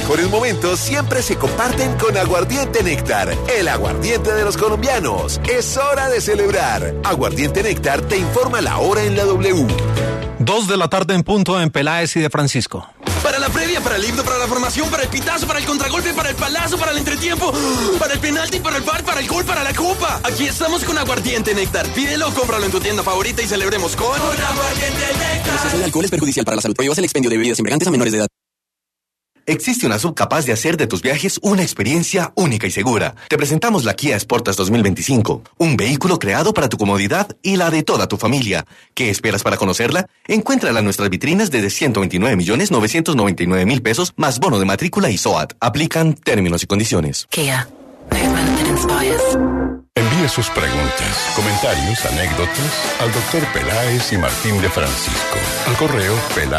mejores momentos siempre se comparten con Aguardiente Néctar, el aguardiente de los colombianos. Es hora de celebrar. Aguardiente Néctar te informa la hora en la W. 2 de la tarde en punto en Peláez y de Francisco. Para la previa, para el himno, para la formación, para el pitazo, para el contragolpe, para el palazo, para el entretiempo, para el penalti, para el bar, para el gol, para la copa. Aquí estamos con Aguardiente Néctar. Pídelo, cómpralo en tu tienda favorita y celebremos con Aguardiente Néctar. El exceso de alcohol es perjudicial para la salud. Prohíbas el expendio de bebidas embriagantes a menores de edad. Existe una sub capaz de hacer de tus viajes una experiencia única y segura. Te presentamos la Kia Sportage 2025, un vehículo creado para tu comodidad y la de toda tu familia. ¿Qué esperas para conocerla? Encuéntrala en nuestras vitrinas desde 129.999.000 pesos más bono de matrícula y SOAT. Aplican términos y condiciones. Kia. Movement that inspires. Envíe sus preguntas, comentarios, anécdotas al Dr. Peláez y Martín de Francisco al correo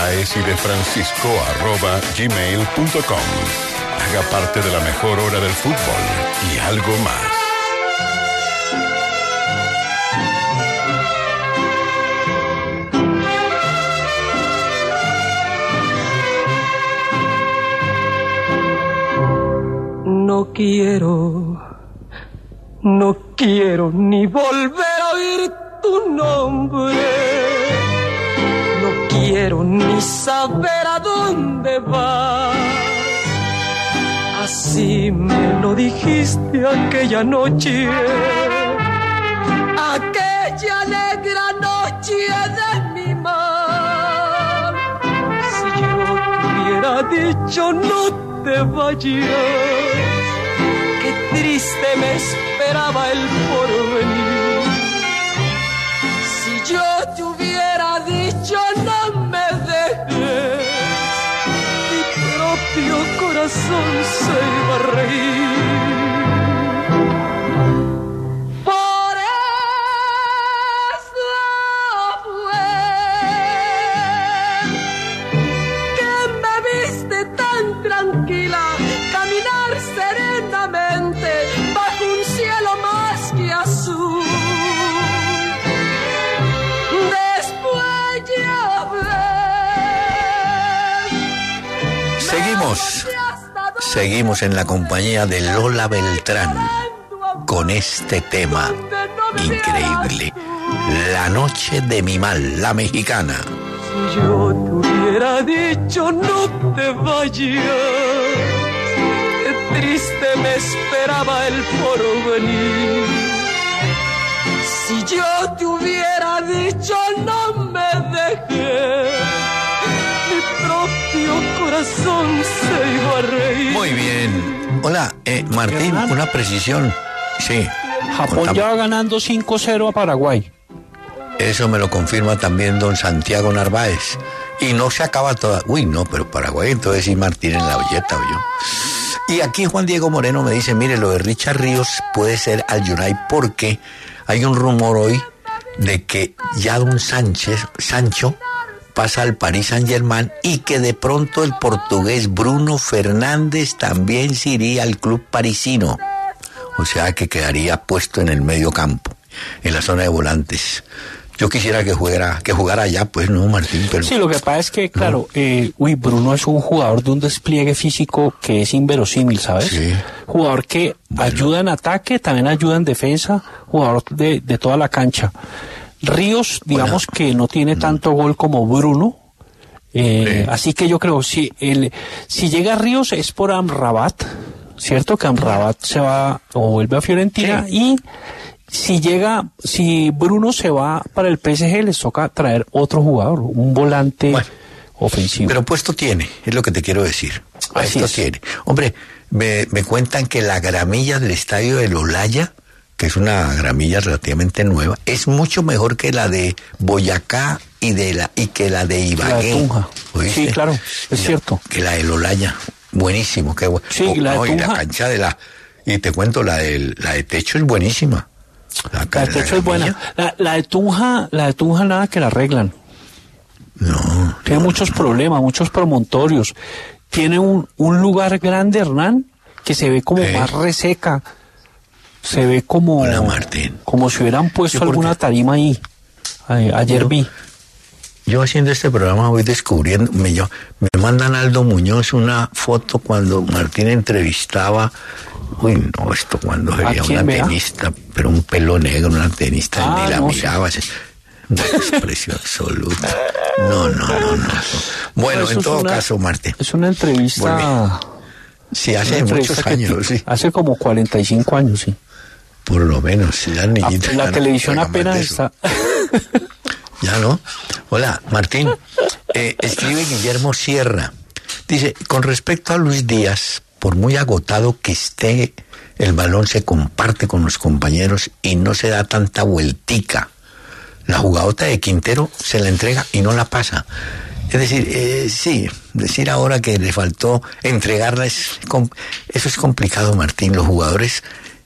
pelaezydefrancisco@gmail.com. Haga parte de la mejor hora del fútbol y algo más. No quiero ni volver a oír tu nombre. No quiero ni saber a dónde vas. Así me lo dijiste aquella noche. Aquella negra noche de mi mar. Si yo te hubiera dicho no te vayas, qué triste me esperaba el porvenir. Si yo te hubiera dicho no me dejes, mi propio corazón se iba a reír. Por eso fue que me viste tan tranquila caminar serenamente bajo un cielo más que azul. Después ya ves. Seguimos en la compañía de Lola Beltrán con este tema increíble. La noche de mi mal, la mexicana. Si yo te hubiera dicho no te vayas, triste me esperaba el porvenir. Si yo te hubiera dicho no me dejes, mi propio corazón se iba a reír. Muy bien. Hola, Martín, una precisión. Sí. Japón ya va ganando 5-0 a Paraguay. Eso me lo confirma también don Santiago Narváez. Y no se acaba toda. Uy, no, pero Paraguay, entonces sí Martín en la olleta, ¿oyó? Y aquí Juan Diego Moreno me dice, mire, lo de Richard Ríos puede ser al United porque hay un rumor hoy de que ya don Sancho pasa al Paris Saint-Germain y que de pronto el portugués Bruno Fernández también se iría al club parisino. O sea que quedaría puesto en el medio campo, en la zona de volantes. Yo quisiera que jugara allá, pues, ¿no, Martín? Pero sí, lo que pasa es que, claro, Bruno es un jugador de un despliegue físico que es inverosímil, ¿sabes? Sí. Jugador que ayuda en ataque, también ayuda en defensa, jugador de toda la cancha. Ríos, digamos que no tiene tanto gol como Bruno, así que yo creo, si llega Ríos es por Amrabat, ¿cierto? Que Amrabat se va o vuelve a Fiorentina, sí. Y si Bruno se va para el PSG, les toca traer otro jugador, un volante ofensivo. Pero puesto tiene, es lo que te quiero decir. Puesto tiene. Hombre, me cuentan que la gramilla del estadio del Olaya, que es una gramilla relativamente nueva, es mucho mejor que la de Boyacá y que la de Ibagué. La de Tunja. Sí, claro, es cierto. Que la del Olaya, buenísimo. Sí, la de Tunja. Y la cancha y te cuento, la de techo es buenísima. La de techo es buena. La de Tunja nada que la arreglan. No. Tiene muchos problemas, muchos promontorios. Tiene un lugar grande, Hernán, que se ve como más reseca. Se ve como... Hola, Martín. Como si hubieran puesto alguna tarima ahí. Ayer vi. yo haciendo este programa voy descubriendo, me mandan Aldo Muñoz una foto cuando Martín entrevistaba, uy no, esto cuando sería una tenista, pero un pelo negro, una tenista, ni la miraba, un desprecio absoluto. No. Bueno, en todo caso, Martín. Es una entrevista... Sí, hace muchos años, sí. Hace como 45 años, sí. Por lo menos, sí, la televisión apenas está... Ya, ¿no? Hola, Martín. Escribe Guillermo Sierra. Dice, con respecto a Luis Díaz, por muy agotado que esté, el balón se comparte con los compañeros y no se da tanta vueltica. La jugadota de Quintero se la entrega y no la pasa. Es decir, sí, decir ahora que le faltó entregarla, eso es complicado, Martín. Los jugadores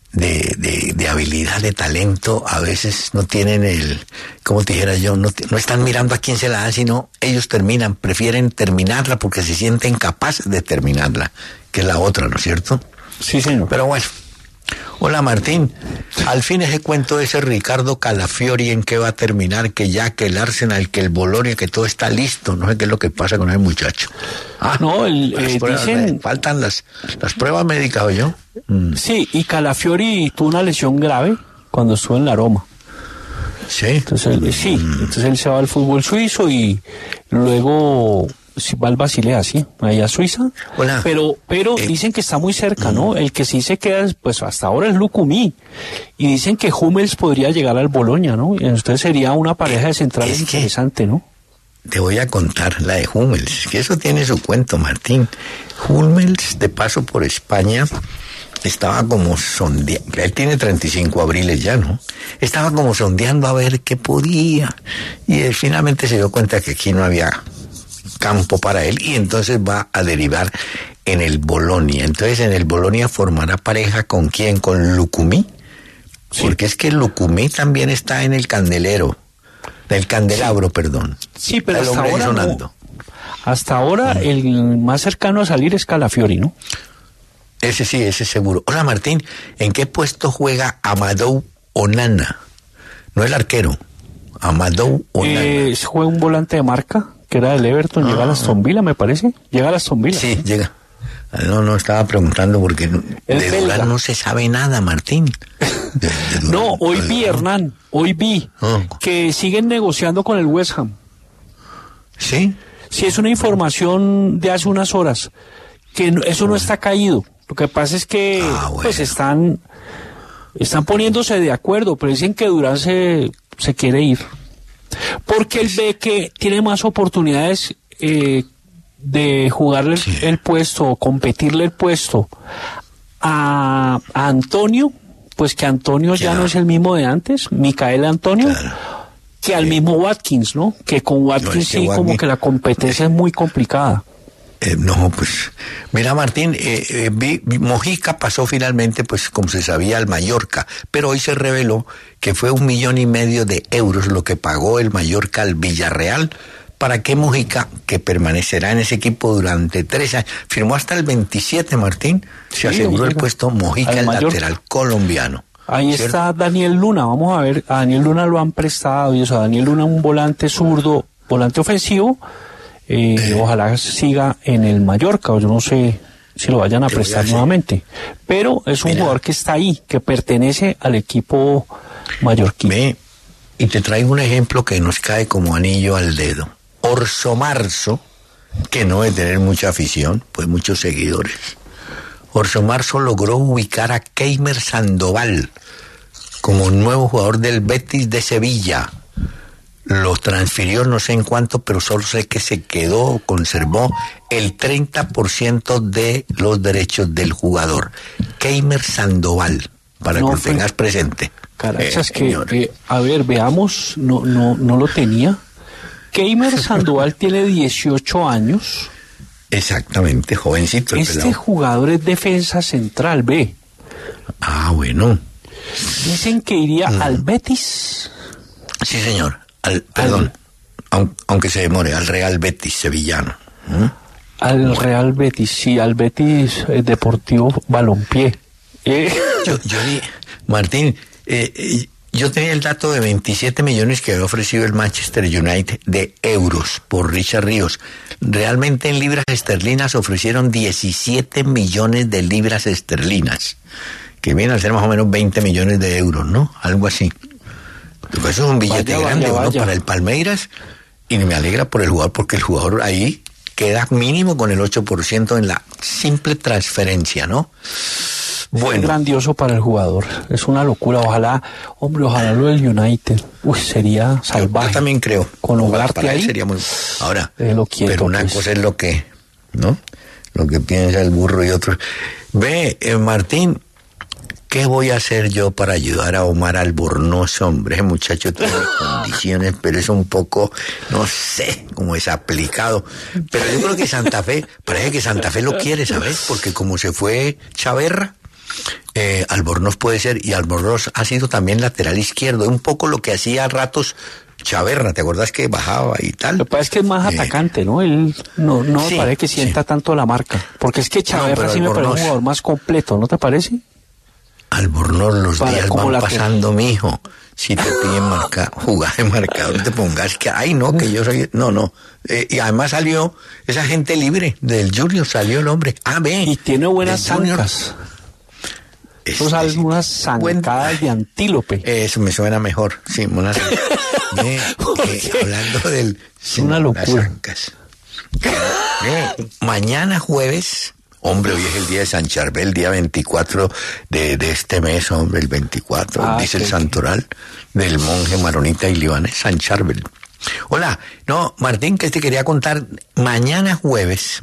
de habilidad, de talento, a veces no tienen como te dijera yo, no están mirando a quién se la da, sino ellos prefieren terminarla porque se sienten capaces de terminarla, que es la otra, ¿no es cierto? Sí, señor. Pero bueno. Hola, Martín. Al fin ese cuento de ese Ricardo Calafiori, ¿en qué va a terminar? Que ya, que el Arsenal, que el Bolonia, que todo está listo. No sé qué es lo que pasa con ese muchacho. No, dicen... Faltan las pruebas médicas, ¿o yo? Sí, y Calafiori tuvo una lesión grave cuando estuvo en la Roma. ¿Sí? Entonces él se va al fútbol suizo y luego... Si va al Basilea, sí, allá a Suiza. Hola. Pero dicen que está muy cerca, ¿no? El que sí se queda, pues hasta ahora es Lukumi. Y dicen que Hummels podría llegar al Boloña, ¿no? Y entonces sería una pareja de centrales interesante, ¿no? Te voy a contar la de Hummels, que eso tiene su cuento, Martín. Hummels, de paso por España, estaba como sondeando, él tiene 35 abriles ya, ¿no? Estaba como sondeando a ver qué podía. Y él finalmente se dio cuenta que aquí no había campo para él y entonces va a derivar en el Bolonia. Entonces en el Bolonia formará pareja ¿con quién? ¿Con Lukumi? Sí. Porque es que Lukumi también está en el candelabro, perdón. Sí, pero hasta ahora el más cercano a salir es Calafiori, ¿no? Ese sí, ese seguro. Hola, Martín, ¿en qué puesto juega Amadou Onana? No el arquero, Amadou Onana. Juega un volante de marca, que era del Everton, llega a la Aston Villa, me parece. Llega a la Aston Villa. Sí, llega. No, estaba preguntando porque de Durán no se sabe nada, Martín. No, hoy vi que siguen negociando con el West Ham. ¿Sí? Sí, es una información de hace unas horas, que eso no está caído. Lo que pasa es que pues están poniéndose de acuerdo, pero dicen que Durán se quiere ir. Porque él ve que tiene más oportunidades de jugarle el puesto, competirle el puesto a Antonio, pues que Antonio ya no es el mismo de antes, Micael Antonio, que al mismo Watkins, ¿no? Que con Watkins como que la competencia es muy complicada. No, pues, mira, Martín, Mojica pasó finalmente, pues, como se sabía, al Mallorca, pero hoy se reveló que fue 1,5 millones de euros lo que pagó el Mallorca al Villarreal para que Mojica, que permanecerá en ese equipo durante 3 años, firmó hasta el 27, Martín, se aseguró el puesto Mojica, el lateral colombiano. Ahí está Daniel Luna, vamos a ver, a Daniel Luna lo han prestado y eso, a Daniel Luna un volante zurdo, volante ofensivo. Ojalá siga en el Mallorca, o yo no sé si lo vayan a prestar nuevamente, pero es un jugador que está ahí, que pertenece al equipo mallorquín. Y te traigo un ejemplo que nos cae como anillo al dedo. Orso Marzo, que no debe tener mucha afición, pues muchos seguidores. Orso Marzo logró ubicar a Keimer Sandoval como nuevo jugador del Betis de Sevilla. Lo transfirió no sé en cuánto, pero solo sé que se conservó el 30% de los derechos del jugador. Keimer Sandoval, para que lo tengas presente. Carachas, a ver, veamos, no lo tenía. Keimer Sandoval tiene 18 años. Exactamente, jovencito. Este jugador es defensa central, ve. Bueno. Dicen que iría al Betis. Sí, señor. Aunque se demore, al Real Betis sevillano. Al Real Betis, sí, al Betis Deportivo Balompié. Martín, yo tenía el dato de 27 millones que había ofrecido el Manchester United de euros por Richard Ríos. Realmente en libras esterlinas ofrecieron 17 millones de libras esterlinas, que vienen a ser más o menos 20 millones de euros, ¿no? Algo así. Eso es un billete grande, ¿no? Para el Palmeiras, y me alegra por el jugador, porque el jugador ahí queda mínimo con el 8% en la simple transferencia, ¿no? Bueno. Es grandioso para el jugador, es una locura. Ojalá lo del United, sería salvaje. Yo también creo. Con Ugarte para ahí. Él sería muy. Ahora, quieto, pero una cosa es lo que, ¿no? Lo que piensa el burro y otro. Ve, Martín, ¿qué voy a hacer yo para ayudar a Omar Albornoz, hombre? Ese muchacho tiene condiciones, pero es un poco, no sé, como desaplicado. Pero yo creo que Santa Fe, parece que Santa Fe lo quiere, ¿sabes? Porque como se fue Chaverra, Albornoz puede ser, y Albornoz ha sido también lateral izquierdo, un poco lo que hacía a ratos Chaverra, ¿te acuerdas que bajaba y tal? Lo que pasa es que es más atacante, ¿no? Él no sí, parece que sienta tanto la marca, porque es que Chaverra sí me parece un jugador más completo, ¿no te parece? Albornoz, los días van pasando, mijo. Si te piden jugar de marcador, te pongas que, ay, no, que yo soy, no. Y además salió esa gente libre del Junior, salió el hombre. Ve. Y tiene buenas zancas. Eso es unas zancadas de antílope. Eso me suena mejor, sí, unas hablando del... Es una locura. Mañana jueves... Hombre, hoy es el día de San Charbel, día 24 de este mes, hombre, el 24, dice el santoral del monje maronita y libanés, San Charbel. Hola, no, Martín, que te quería contar, mañana es jueves,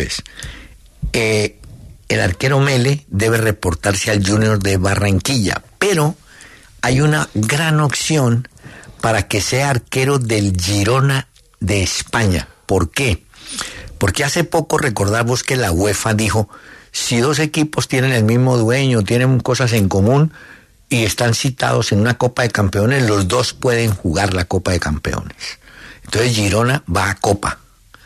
el arquero Mele debe reportarse al Junior de Barranquilla, pero hay una gran opción para que sea arquero del Girona de España. ¿Por qué? Porque hace poco recordamos que la UEFA dijo, si dos equipos tienen el mismo dueño, tienen cosas en común y están citados en una Copa de Campeones, los dos pueden jugar la Copa de Campeones. Entonces Girona va a Copa.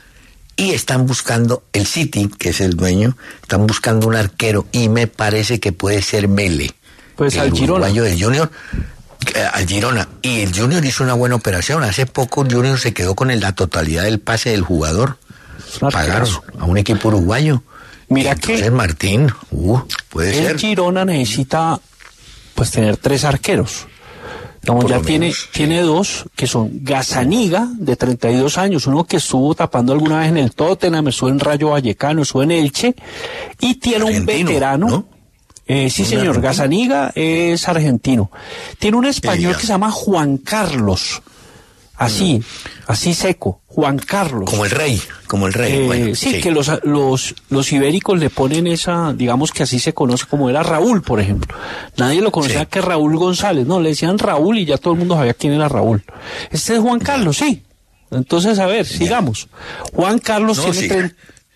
Y están buscando, el City, que es el dueño, están buscando un arquero y me parece que puede ser Mele. Pues el al Girona. Del Junior, al Girona. Y el Junior hizo una buena operación. Hace poco el Junior se quedó con la totalidad del pase del jugador. Pagaron a un equipo uruguayo. Mira entonces, que Martín, puede ser. El Girona necesita pues tener 3 arqueros. Digamos, ya tiene 2 que son Gazzaniga, de 32 años, uno que estuvo tapando alguna vez en el Tottenham, estuvo en Rayo Vallecano, estuvo en Elche, y tiene argentino, un veterano, ¿no? Sí, señor, Gazzaniga es argentino. Tiene un español que se llama Juan Carlos. Así seco, Juan Carlos. Como el rey. Bueno, sí, que los ibéricos le ponen esa, digamos que así se conoce, como era Raúl, por ejemplo. Nadie lo conocía que Raúl González, no, le decían Raúl y ya todo el mundo sabía quién era Raúl. Este es Juan Carlos, sí. Entonces, a ver, sigamos. Juan Carlos tiene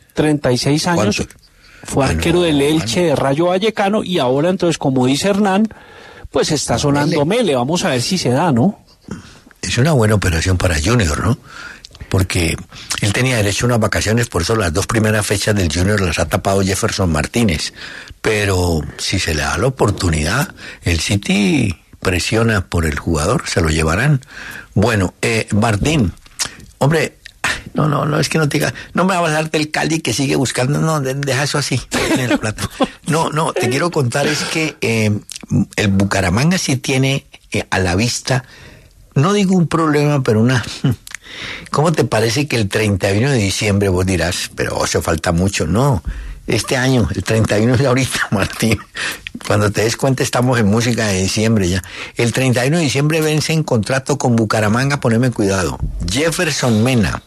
36 años, fue arquero del Elche, de Rayo Vallecano, y ahora entonces, como dice Hernán, pues está sonando Mele. Vamos a ver si se da, ¿no? Es una buena operación para Junior, ¿no? Porque él tenía derecho a unas vacaciones, por eso las 2 primeras fechas del Junior las ha tapado Jefferson Martínez. Pero si se le da la oportunidad, el City presiona por el jugador, se lo llevarán. Bueno, Martín, hombre, no, es que no te diga, no me va a hablar del Cali que sigue buscando, no, deja eso así, tiene la plata. No, te quiero contar es que el Bucaramanga sí tiene a la vista, no digo un problema, pero ¿cómo te parece que el 31 de diciembre vos dirás, pero eso falta mucho? No, este año, el 31 es ahorita, Martín. Cuando te des cuenta estamos en música de diciembre ya. El 31 de diciembre vence en contrato con Bucaramanga, poneme cuidado. Jefferson Mena,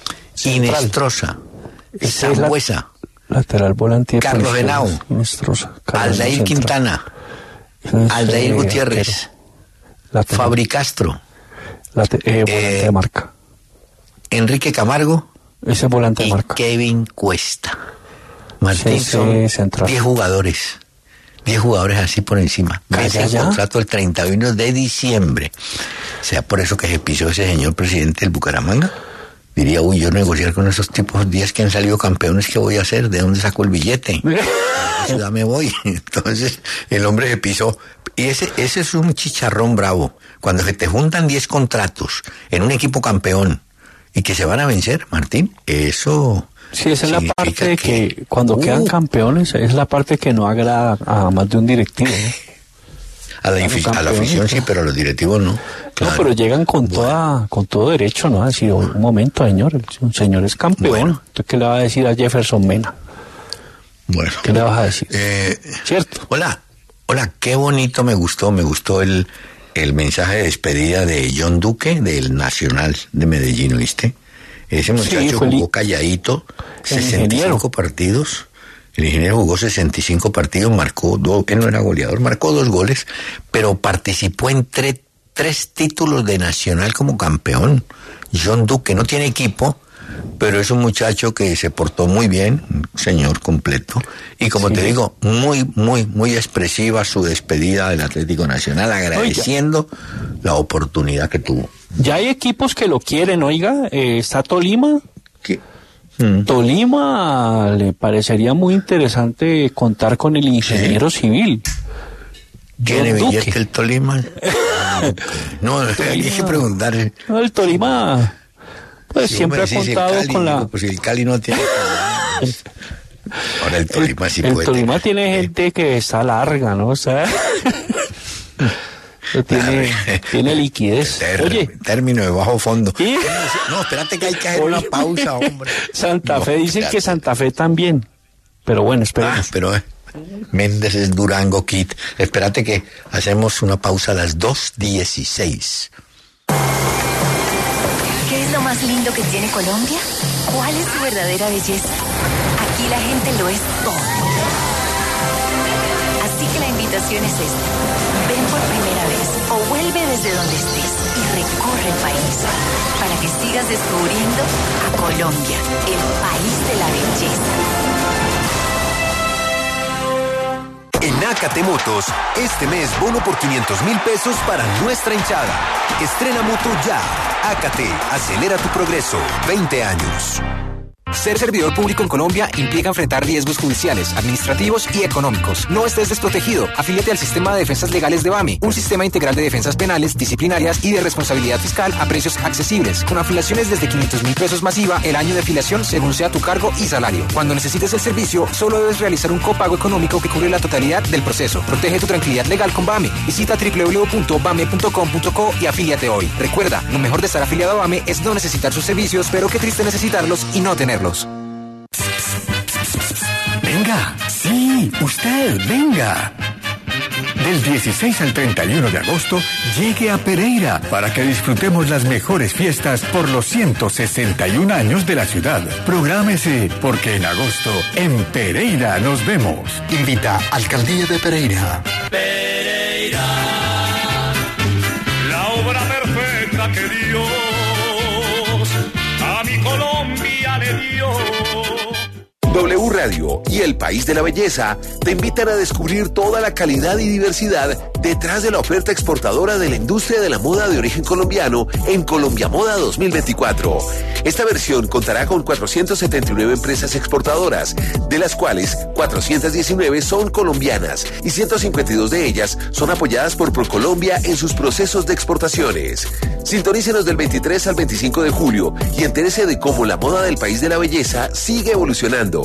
Inestrosa, Sambuesa, lateral volante, Carlos Henao, Inestrosa, Aldair Quintana, Aldair Gutiérrez, Fabri Castro, volante de marca, Enrique Camargo, ese volante de marca, Kevin Cuesta. Martín, son 10 jugadores. 10 jugadores así por encima. Vence el contrato el 31 de diciembre. O sea, por eso que se pisó ese señor presidente del Bucaramanga. diría, uy, yo negociar con esos tipos días que han salido campeones, ¿qué voy a hacer? ¿De dónde saco el billete? ¿A qué ciudad me voy? Entonces, el hombre se pisó. Y ese es un chicharrón bravo. Cuando se te juntan 10 contratos en un equipo campeón y que se van a vencer, Martín, eso... Sí, esa es la parte que cuando quedan campeones, es la parte que no agrada a más de un directivo, ¿no? A la afición sí, pero a los directivos no. Claro. No, pero llegan con todo derecho, ¿no? A decir, un momento, señor, el señor es campeón. Bueno. ¿Entonces qué le va a decir a Jefferson Mena? Bueno. ¿Qué le vas a decir? ¿Cierto? Hola, qué bonito me gustó el mensaje de despedida de John Duque del Nacional de Medellín, ¿viste? Ese muchacho jugó calladito, 65 partidos. El ingeniero jugó 65 partidos, marcó él no era goleador, marcó 2 goles, pero participó en 3 títulos de Nacional como campeón. John Duque no tiene equipo, pero es un muchacho que se portó muy bien, un señor completo, y como te digo, muy expresiva su despedida del Atlético Nacional, agradeciendo la oportunidad que tuvo. Ya hay equipos que lo quieren, oiga, está Tolima. ¿Qué? Tolima le parecería muy interesante contar con el ingeniero civil. ¿Tiene billete el Tolima? No, hay que preguntar. No, el Tolima pues siempre ha contado Cali, con la... Pues el Cali no tiene... Ahora el Tolima sí puede. El Tolima tiene gente que está larga, ¿no? O sea... Tiene liquidez. Oye, término de bajo fondo. ¿Sí? No, espérate que hay que hacer una pausa, hombre. Santa Fe, dicen que Santa Fe también. Pero bueno, esperemos. Pero Méndez es Durango Kid. Espérate que hacemos una pausa a las 2:16. ¿Qué es lo más lindo que tiene Colombia? ¿Cuál es su verdadera belleza? Aquí la gente lo es todo. Así que la invitación es esta. Ven por primera vez o vuelve desde donde estés y recorre el país para que sigas descubriendo a Colombia, el país de la belleza. En Nácate Motos, este mes bono por 500,000 pesos para nuestra hinchada. Estrena moto ya. Ácate, acelera tu progreso. 20 años. Ser servidor público en Colombia implica enfrentar riesgos judiciales, administrativos y económicos. No estés desprotegido. Afíliate al Sistema de Defensas Legales de BAME, un sistema integral de defensas penales, disciplinarias y de responsabilidad fiscal a precios accesibles. Con afiliaciones desde 500,000 pesos masiva, el año de afiliación según sea tu cargo y salario. Cuando necesites el servicio, solo debes realizar un copago económico que cubre la totalidad del proceso. Protege tu tranquilidad legal con BAME. Visita www.bame.com.co y afíliate hoy. Recuerda, lo mejor de estar afiliado a BAME es no necesitar sus servicios, pero qué triste necesitarlos y no tenerlos. Venga, sí, usted, venga. Del 16 al 31 de agosto, llegue a Pereira para que disfrutemos las mejores fiestas por los 161 años de la ciudad. Prográmese, porque en agosto, en Pereira nos vemos. Invita Alcaldía de Pereira. Pereira, la obra perfecta que Dios a mi Colombia le dio. W Radio y El País de la Belleza te invitan a descubrir toda la calidad y diversidad detrás de la oferta exportadora de la industria de la moda de origen colombiano en Colombia Moda 2024. Esta versión contará con 479 empresas exportadoras, de las cuales 419 son colombianas y 152 de ellas son apoyadas por ProColombia en sus procesos de exportaciones. Sintonícenos del 23 al 25 de julio y entérese de cómo la moda del País de la Belleza sigue evolucionando.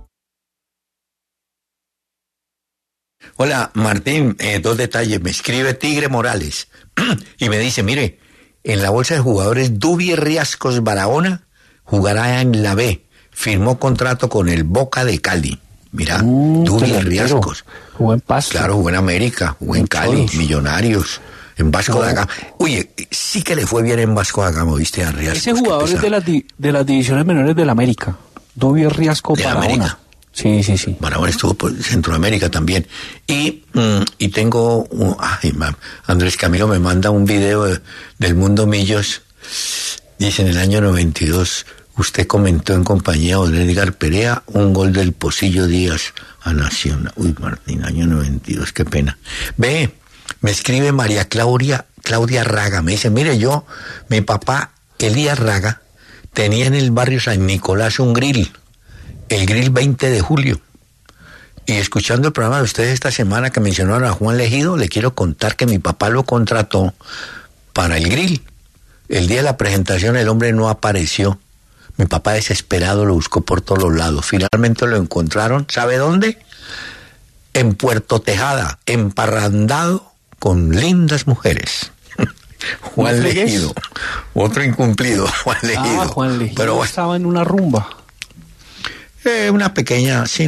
Hola, Martín, 2 detalles. Me escribe Tigre Morales y me dice, mire, en la bolsa de jugadores Dubi Riascos Barahona jugará en la B. Firmó contrato con el Boca de Cali. Mira, Dubi Riascos. Jugó en Pasto. Claro, jugó en América, jugó en Cali, Millonarios, en Vasco da Gama. Oye, sí que le fue bien en Vasco da Gama, ¿viste? A Riascos. Ese jugador es de las divisiones menores del América. Dubi Riascos Barahona. Sí. Barahona estuvo por Centroamérica también. Y tengo... Andrés Camilo me manda un video del Mundo Millos. Dice, en el año 92, usted comentó en compañía de Edgar Perea un gol del Pocillo Díaz a Nacional. Uy, Martín, año 92, qué pena. Ve, me escribe María Claudia Raga. Me dice, mire, mi papá, Elías Raga, tenía en el barrio San Nicolás un grill, el grill 20 de julio. Y escuchando el programa de ustedes esta semana que mencionaron a Juan Legido, le quiero contar que mi papá lo contrató para el grill. El día de la presentación el hombre no apareció. Mi papá desesperado lo buscó por todos los lados. Finalmente lo encontraron, ¿sabe dónde? En Puerto Tejada, emparrandado con lindas mujeres. Juan Legido, otro incumplido, Juan Legido. Juan Legido pero bueno, estaba en una rumba. Una pequeña, sí,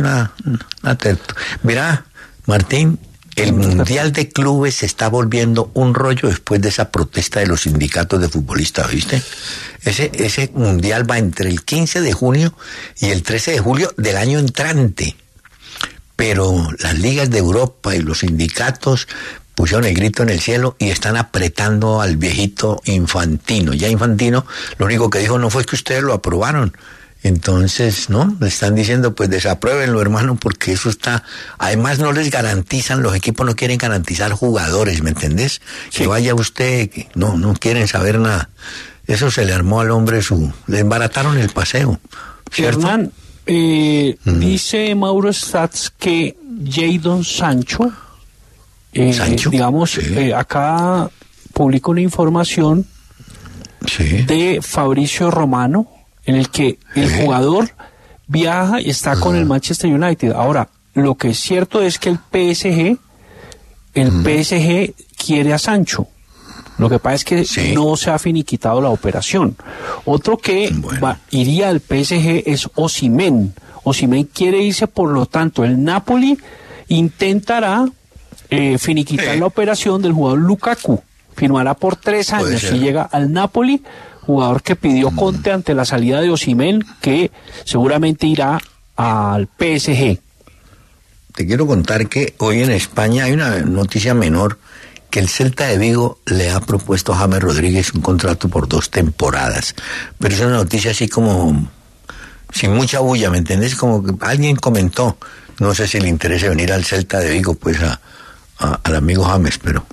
Mira, Martín, el Mundial de Clubes se está volviendo un rollo después de esa protesta de los sindicatos de futbolistas, ¿viste? Ese Mundial va entre el 15 de junio y el 13 de julio del año entrante. Pero las ligas de Europa y los sindicatos pusieron el grito en el cielo y están apretando al viejito Infantino. Ya Infantino lo único que dijo no fue que ustedes lo aprobaron. Entonces, ¿no? Le están diciendo, pues desapruébenlo, hermano, porque eso está... Además, no les garantizan, los equipos no quieren garantizar jugadores, ¿me entendés? Sí. Que vaya usted, que no quieren saber nada. Eso se le armó al hombre le embarataron el paseo, ¿cierto? Hernán, dice Mauro Stats que Jadon Sancho, digamos, sí. Acá publica una información de Fabricio Romano, en el que el jugador viaja y está con el Manchester United. Ahora, lo que es cierto es que el PSG quiere a Sancho. Lo que pasa es que no se ha finiquitado la operación. Otro que iría al PSG es Osimhen. Osimhen quiere irse, por lo tanto, el Napoli intentará finiquitar la operación del jugador Lukaku. Firmará por 3 años y llega al Napoli, jugador que pidió Conte ante la salida de Osimhen, que seguramente irá al PSG. Te quiero contar que hoy en España hay una noticia menor, que el Celta de Vigo le ha propuesto a James Rodríguez un contrato por 2 temporadas. Pero es una noticia así como sin mucha bulla, ¿me entendés? Como que alguien comentó, no sé si le interesa venir al Celta de Vigo, pues al amigo James, pero...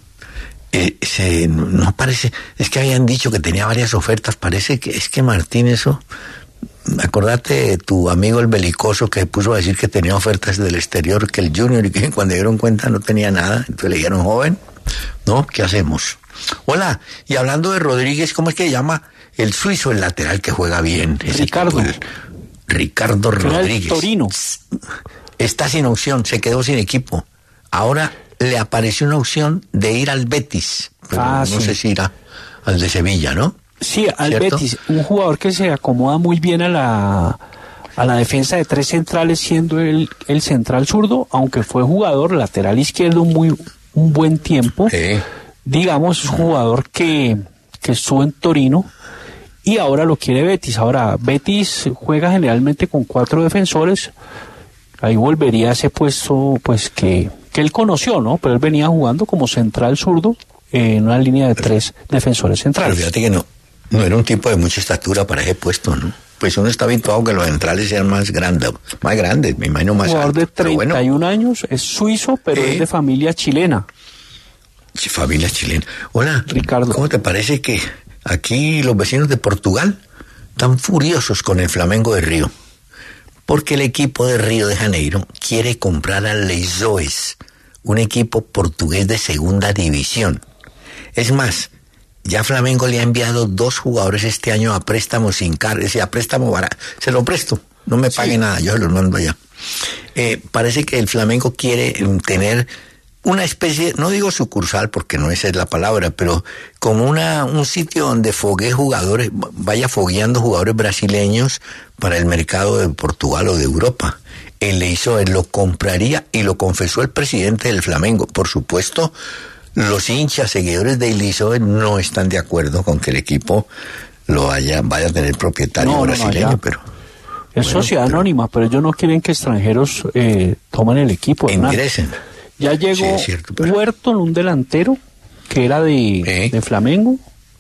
no parece, es que habían dicho que tenía varias ofertas, parece que es que Martín, eso, acordate de tu amigo el belicoso que puso a decir que tenía ofertas del exterior, que el Junior, y que cuando dieron cuenta no tenía nada, entonces le dijeron, joven, ¿no? ¿Qué hacemos? Hola, y hablando de Rodríguez, ¿cómo es que se llama? El suizo, el lateral que juega bien. Ricardo Rodríguez. Torino. Está sin opción, se quedó sin equipo. Ahora le apareció una opción de ir al Betis, pero no sé si irá al de Sevilla, ¿no? Sí, al Betis, un jugador que se acomoda muy bien a la defensa de 3 centrales, siendo el central zurdo, aunque fue jugador lateral izquierdo un buen tiempo. Digamos, es un jugador que estuvo en Torino y ahora lo quiere Betis. Ahora, Betis juega generalmente con 4 defensores. Ahí volvería a ese puesto, pues, que él conoció, ¿no? Pero él venía jugando como central zurdo en una línea de 3 defensores centrales. Pero fíjate que no era un tipo de mucha estatura para ese puesto, ¿no? Pues uno está habituado que los centrales sean más grandes, me imagino más altos. Jugador de 31 años, es suizo, pero es de familia chilena. Familia chilena. Hola, Ricardo. ¿Cómo te parece que aquí los vecinos de Portugal están furiosos con el Flamengo de Río? Porque el equipo de Río de Janeiro quiere comprar al Lezoes, un equipo portugués de segunda división. Es más, ya Flamengo le ha enviado 2 jugadores este año a préstamo sin cargo, a préstamo barato. Se lo presto, no me pague nada, yo se los mando allá. Parece que el Flamengo quiere tener una especie, no digo sucursal porque no esa es la palabra, pero como un sitio donde foguee jugadores, vaya fogueando jugadores brasileños para el mercado de Portugal o de Europa. El Lezoes lo compraría y lo confesó el presidente del Flamengo. Por supuesto, los hinchas, seguidores de Lezoes no están de acuerdo con que el equipo vaya a tener propietario brasileño, pero... Es sociedad anónima, pero ellos no quieren que extranjeros tomen el equipo. Ingresen. Ya llegó Huerton, un delantero que era de Flamengo,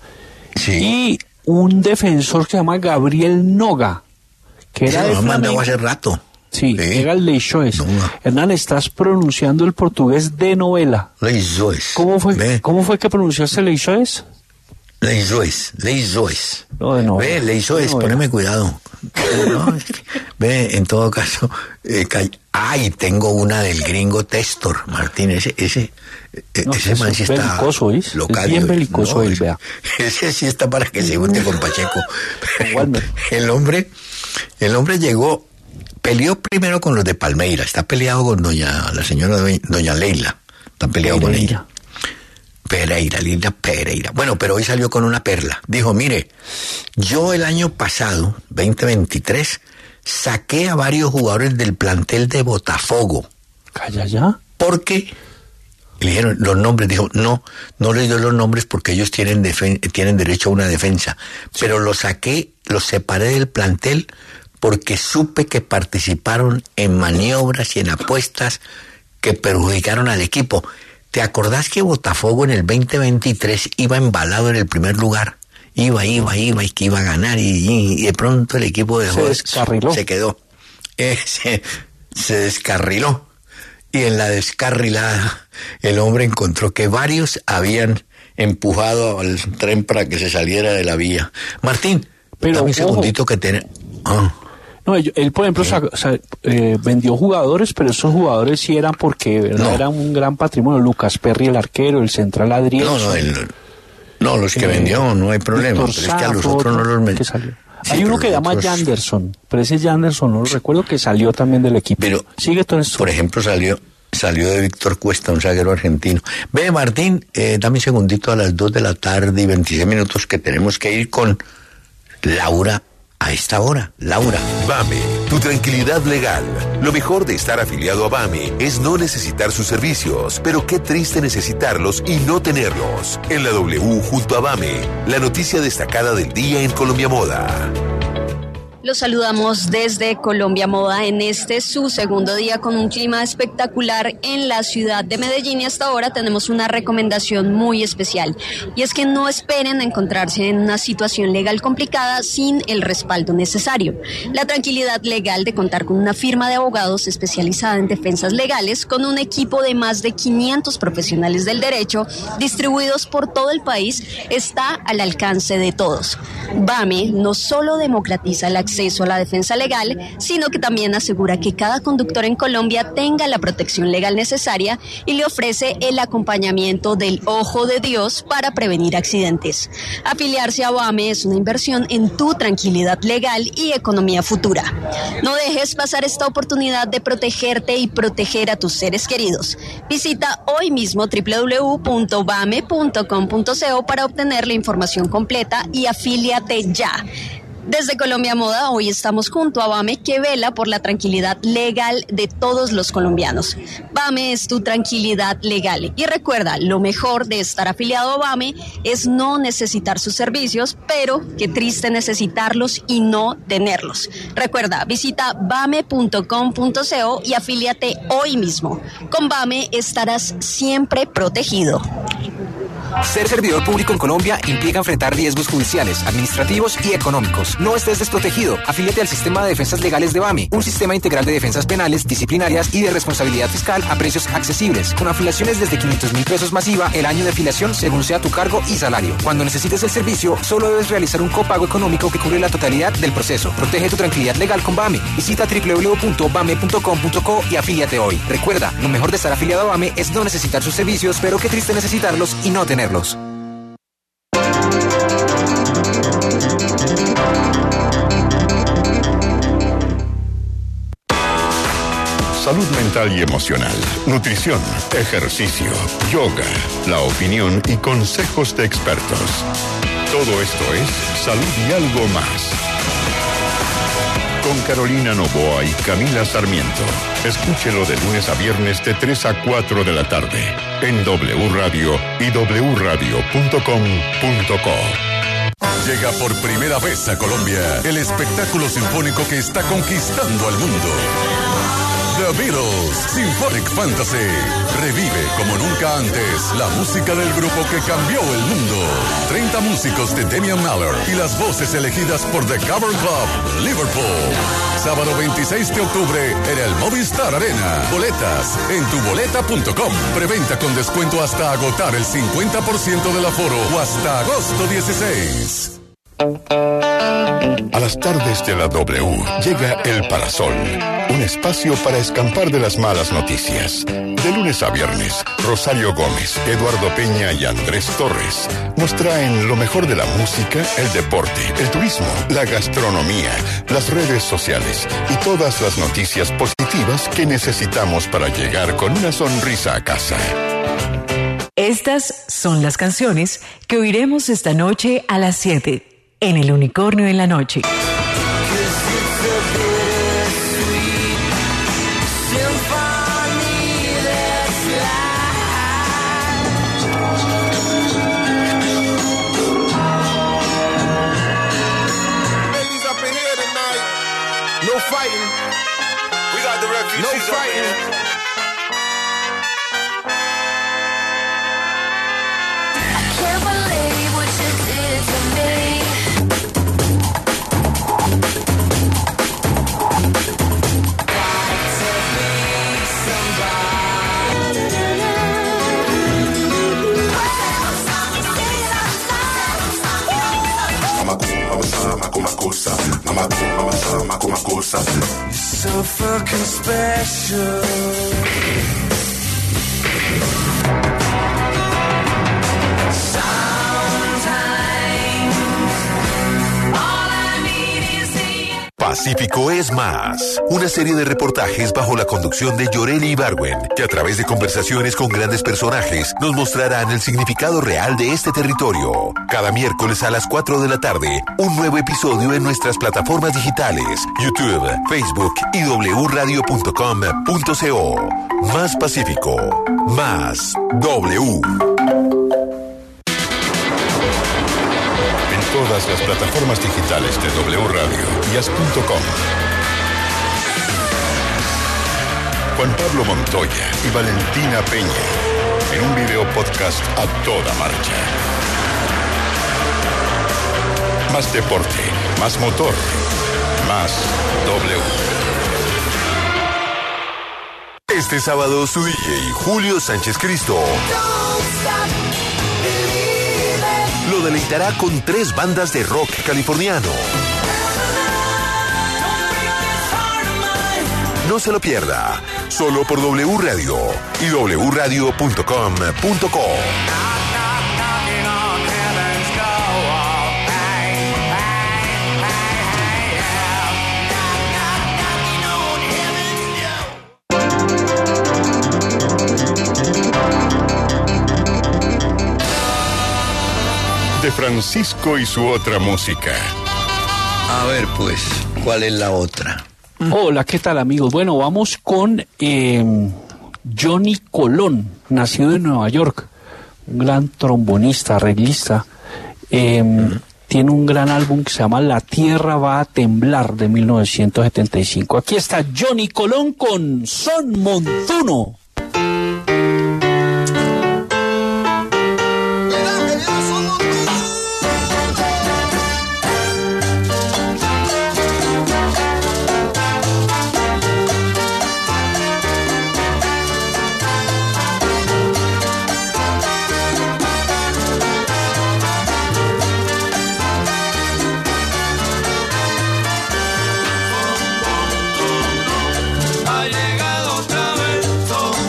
y un defensor que se llama Gabriel Noga, que era de Flamengo. Hace rato. Sí, llega el Lezoes. Hernán, estás pronunciando el portugués de novela. Lezoes. ¿Cómo fue que pronunciaste Lezoes? Leizoes. No. Ve, Leizoes, poneme cuidado. No, ve, en todo caso, tengo una del gringo Testor, Martín, ese man sí está belicoso, ¿es? local. Es bien belicoso, él, vea. Ese sí está para que se junte con Pacheco. El hombre llegó, peleó primero con los de Palmeira, está peleado con la señora doña Leila, está peleado con ella. Lila Pereira. Bueno, pero hoy salió con una perla. Dijo, mire, yo el año pasado, 2023, saqué a varios jugadores del plantel de Botafogo. ¿Calla ya? Porque le dijeron los nombres. Dijo, no les doy los nombres porque ellos tienen derecho a una defensa. Pero los separé del plantel porque supe que participaron en maniobras y en apuestas que perjudicaron al equipo. ¿Te acordás que Botafogo en el 2023 iba embalado en el primer lugar? Iba, y que iba a ganar, y de pronto el equipo se quedó. Se descarriló. Y en la descarrilada, el hombre encontró que varios habían empujado al tren para que se saliera de la vía. Martín, dame un segundito que tiene... No, él por ejemplo, vendió jugadores, pero esos jugadores sí eran porque eran un gran patrimonio. Lucas Perry, el arquero, el central Adrián. No, los que vendió, no hay problema. Pero es que a los otros no los vendió. Hay uno que se llama Janderson, pero ese Janderson no lo recuerdo, que salió también del equipo. Pero, sigue todo esto. Por ejemplo, salió de Víctor Cuesta, un zaguero argentino. Ve, Martín, dame un segundito a las 2 de la tarde y 26 minutos que tenemos que ir con Laura. A esta hora, Laura. BAME, tu tranquilidad legal. Lo mejor de estar afiliado a BAME es no necesitar sus servicios, pero qué triste necesitarlos y no tenerlos. En la W junto a BAME, la noticia destacada del día en Colombia Moda. Los saludamos desde Colombia Moda en su segundo día con un clima espectacular en la ciudad de Medellín, y hasta ahora tenemos una recomendación muy especial, y es que no esperen a encontrarse en una situación legal complicada sin el respaldo necesario. La tranquilidad legal de contar con una firma de abogados especializada en defensas legales, con un equipo de más de 500 profesionales del derecho distribuidos por todo el país, está al alcance de todos. BAME no solo democratiza el acceso a la defensa legal, sino que también asegura que cada conductor en Colombia tenga la protección legal necesaria y le ofrece el acompañamiento del ojo de Dios para prevenir accidentes. Afiliarse a BAME es una inversión en tu tranquilidad legal y economía futura. No dejes pasar esta oportunidad de protegerte y proteger a tus seres queridos. Visita hoy mismo www.bame.com.co para obtener la información completa y afíliate ya. Desde Colombia Moda, hoy estamos junto a BAME, que vela por la tranquilidad legal de todos los colombianos. BAME es tu tranquilidad legal. Y recuerda, lo mejor de estar afiliado a BAME es no necesitar sus servicios, pero qué triste necesitarlos y no tenerlos. Recuerda, visita bame.com.co y afíliate hoy mismo. Con BAME estarás siempre protegido. Ser servidor público en Colombia implica enfrentar riesgos judiciales, administrativos y económicos. No estés desprotegido. Afíliate al sistema de defensas legales de BAME, un sistema integral de defensas penales, disciplinarias y de responsabilidad fiscal a precios accesibles, con afiliaciones desde 500.000 pesos masiva el año de afiliación según sea tu cargo y salario. Cuando necesites el servicio, solo debes realizar un copago económico que cubre la totalidad del proceso. Protege tu tranquilidad legal con BAME. Visita www.bame.com.co y afíliate hoy. Recuerda, lo mejor de estar afiliado a BAME es no necesitar sus servicios, pero qué triste necesitarlos y no tenerlos. Salud mental y emocional, nutrición, ejercicio, yoga, la opinión y consejos de expertos. Todo esto es Salud y algo más. Con Carolina Noboa y Camila Sarmiento. Escúchelo de lunes a viernes de 3 a 4 de la tarde en W Radio y wradio.com.co. Llega por primera vez a Colombia el espectáculo sinfónico que está conquistando al mundo. The Beatles, Symphonic Fantasy. Revive como nunca antes la música del grupo que cambió el mundo. 30 músicos de Damian Mallor y las voces elegidas por The Cover Club, Liverpool. Sábado 26 de octubre en el Movistar Arena. Boletas en tuboleta.com. Preventa con descuento hasta agotar el 50% del aforo o hasta agosto 16. A las tardes de la W llega El Parasol, un espacio para escapar de las malas noticias. De lunes a viernes, Rosario Gómez, Eduardo Peña y Andrés Torres nos traen lo mejor de la música, el deporte, el turismo, la gastronomía, las redes sociales y todas las noticias positivas que necesitamos para llegar con una sonrisa a casa. Estas son las canciones que oiremos esta noche a las 7 en El Unicornio en la Noche. You're so fucking special. Pacífico es más. Una serie de reportajes bajo la conducción de Yoreli Ibargüen, que a través de conversaciones con grandes personajes nos mostrarán el significado real de este territorio. Cada miércoles a las 4 de la tarde, un nuevo episodio en nuestras plataformas digitales, YouTube, Facebook y wradio.com.co. Más Pacífico, más W. Todas las plataformas digitales de W Radio y as.com. Juan Pablo Montoya y Valentina Peña en un video podcast a toda marcha. Más deporte, más motor, más W. Este sábado su DJ Julio Sánchez Cristo lo deleitará con 3 bandas de rock californiano. No se lo pierda, solo por W Radio y wradio.com.co. De Francisco y su otra música. A ver, pues, ¿cuál es la otra? Hola, ¿qué tal, amigos? Bueno, vamos con Johnny Colón, nacido en Nueva York, un gran trombonista, arreglista. Tiene un gran álbum que se llama La Tierra va a temblar, de 1975. Aquí está Johnny Colón con Son Montuno. Ha llegado otra vez.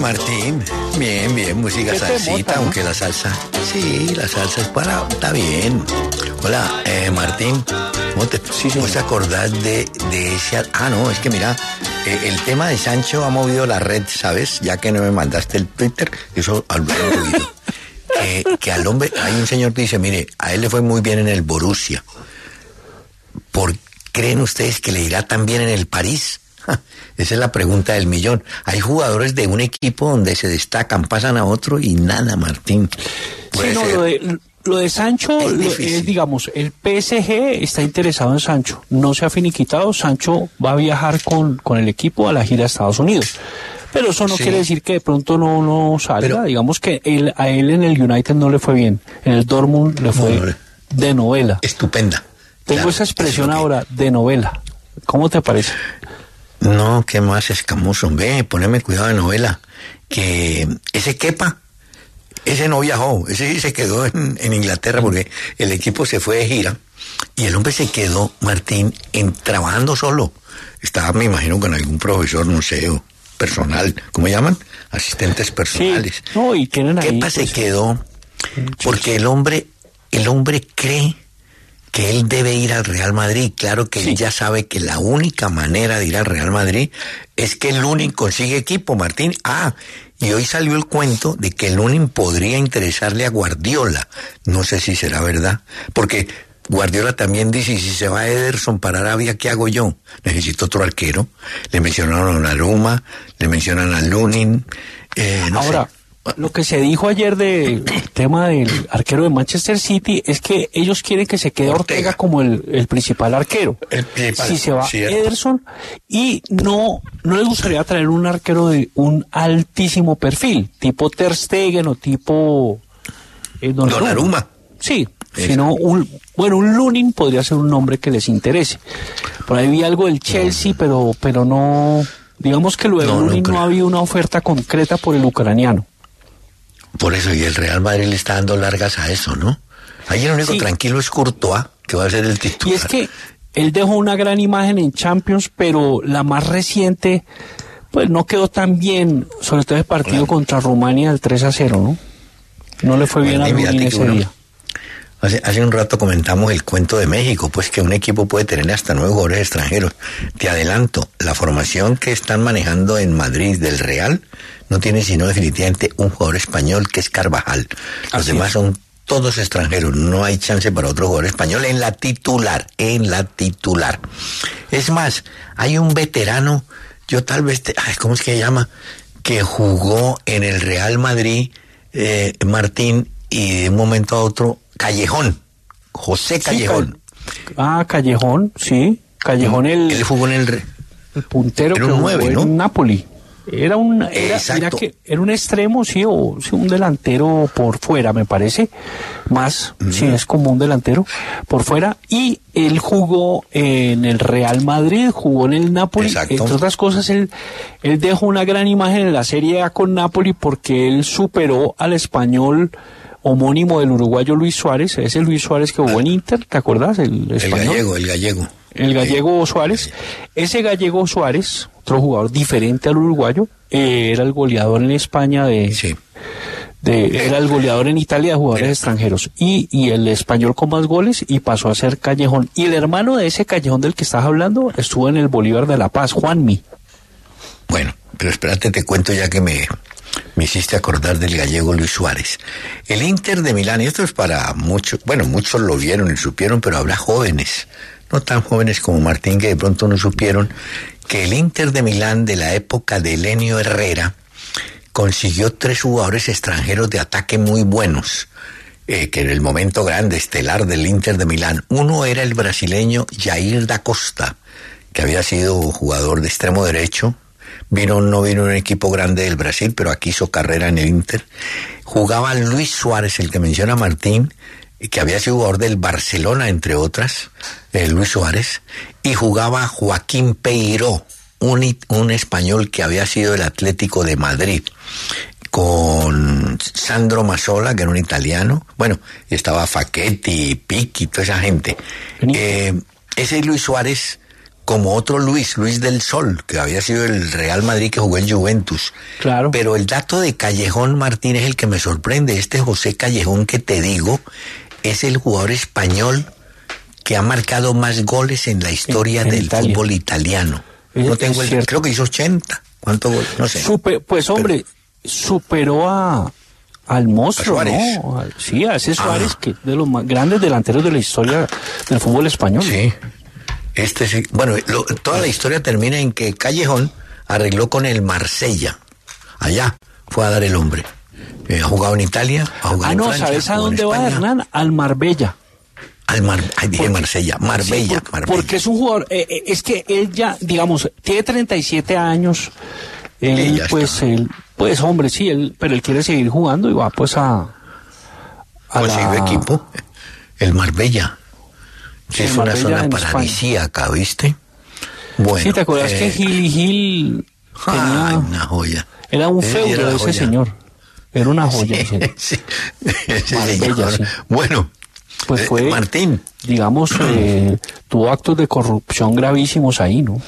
Martín. Bien, música salsita, aunque la salsa... Sí, la salsa es para... Está bien. Hola, Martín. ¿Cómo te acordás de ese... Ah, no, es que mira, el tema de Sancho ha movido la red, ¿sabes? Ya que no me mandaste el Twitter, eso lo he oído. Que al hombre... Hay un señor que dice, mire, a él le fue muy bien en el Borussia. ¿Por qué creen ustedes que le irá tan bien en el París? Esa es la pregunta del millón. Hay jugadores de un equipo donde se destacan, pasan a otro y nada, Martín. Sí, no, lo de Sancho, digamos, el PSG está interesado en Sancho. No se ha finiquitado. Sancho va a viajar con el equipo a la gira a Estados Unidos. Pero eso no quiere decir que de pronto no salga. Pero, digamos que a él en el United no le fue bien. En el Dortmund le fue de novela. Estupenda. Tengo esa expresión ahora, de novela. ¿Cómo te parece? No, qué más escamoso. Ve, poneme cuidado de novela. Que ese Kepa, ese no viajó, ese sí se quedó en Inglaterra porque el equipo se fue de gira y el hombre se quedó, Martín, trabajando solo. Estaba, me imagino, con algún profesor, no sé, o personal, ¿cómo llaman? Asistentes personales. Sí. No, y tienen ahí, Kepa se quedó porque el hombre cree que él debe ir al Real Madrid. Claro que él ya sabe que la única manera de ir al Real Madrid es que el Lunin consigue equipo, Martín. Y hoy salió el cuento de que el Lunin podría interesarle a Guardiola. No sé si será verdad, porque Guardiola también dice, y si se va Ederson para Arabia, ¿qué hago yo? Necesito otro arquero. Le mencionaron a Donnarumma, le mencionan a Lunin. Ahora, lo que se dijo ayer del tema del arquero de Manchester City es que ellos quieren que se quede Ortega como el principal arquero. Si se va Ederson, y no les gustaría traer un arquero de un altísimo perfil, tipo Ter Stegen o tipo Donnarumma. Sí, sino un Lunin podría ser un nombre que les interese. Por ahí vi algo del Chelsea, pero no, digamos que luego Lunin no ha habido una oferta concreta por el ucraniano. Por eso, y el Real Madrid le está dando largas a eso, ¿no? Ahí el único tranquilo es Courtois, que va a ser el titular. Y es que él dejó una gran imagen en Champions, pero la más reciente, pues no quedó tan bien, sobre todo el partido contra Rumania del 3-0, ¿no? No le fue bien a Lunin ese día. Hace un rato comentamos el cuento de México, pues que un equipo puede tener hasta 9 jugadores extranjeros. Te adelanto, la formación que están manejando en Madrid del Real no tiene sino definitivamente un jugador español, que es Carvajal. Los demás son todos extranjeros, no hay chance para otro jugador español en la titular. Es más, hay un veterano, yo tal vez, ¿cómo es que se llama? Que jugó en el Real Madrid, Martín, y de un momento a otro, Callejón, José Callejón. Callejón, sí. Callejón, él jugó en el puntero que jugó en Napoli. Era un extremo, sí, o un delantero por fuera, me parece. Más, sí, es como un delantero por fuera. Y él jugó en el Real Madrid, jugó en el Napoli. Exacto. Entre otras cosas, él dejó una gran imagen en la Serie A con Napoli porque él superó al español homónimo del uruguayo Luis Suárez, ese Luis Suárez que jugó en Inter, ¿te acordás? El español. El gallego Suárez. Ese gallego Suárez, otro jugador diferente al uruguayo, era el goleador en España era el goleador en Italia de jugadores extranjeros. Y el español con más goles, y pasó a ser Callejón. Y el hermano de ese Callejón del que estás hablando estuvo en el Bolívar de La Paz, Juanmi. Bueno, pero espérate, te cuento ya que me hiciste acordar del gallego Luis Suárez. El Inter de Milán, y esto es para muchos, muchos lo vieron y supieron, pero habrá jóvenes, no tan jóvenes como Martín, que de pronto no supieron que el Inter de Milán de la época de Elenio Herrera consiguió 3 jugadores extranjeros de ataque muy buenos, que en el momento grande, estelar del Inter de Milán. Uno era el brasileño Jair da Costa, que había sido jugador de extremo derecho. No vino en un equipo grande del Brasil, pero aquí hizo carrera en el Inter. Jugaba Luis Suárez, el que menciona Martín, que había sido jugador del Barcelona, entre otras, Luis Suárez, y jugaba Joaquín Peiró, un español que había sido el Atlético de Madrid, con Sandro Mazzola, que era un italiano, y estaba Facchetti, Picchi, toda esa gente. Ese Luis Suárez, como otro Luis del Sol, que había sido el Real Madrid que jugó en Juventus. Claro. Pero el dato de Callejón, Martín, es el que me sorprende. Este José Callejón que te digo es el jugador español que ha marcado más goles en la historia del Italia. fútbol italiano. No tengo creo que hizo 80. ¿Cuántos goles? No sé. Pues hombre, superó al monstruo, ¿no? Sí, a ese Suárez, que de los más grandes delanteros de la historia del fútbol español. Sí. Sí. Bueno, toda la historia termina en que Callejón arregló con el Marsella. Allá fue a dar el hombre. Ha jugado en Italia, ha jugado en Francia. ¿Sabes a dónde va, Hernán? Al Marbella. Dije Marsella, Marbella, sí, porque es un jugador, es que él ya, digamos, tiene 37 años, pues hombre, sí, pero él quiere seguir jugando y va pues a seguir equipo, el Marbella, que es una zona paradisíaca, ¿viste? Bueno. Sí, ¿te acuerdas que Gil tenía una joya? Era un feudo de ese señor, era una joya. Sí. Marbella, sí. Bueno. Pues fue, Martín, digamos, tuvo actos de corrupción gravísimos ahí, ¿no?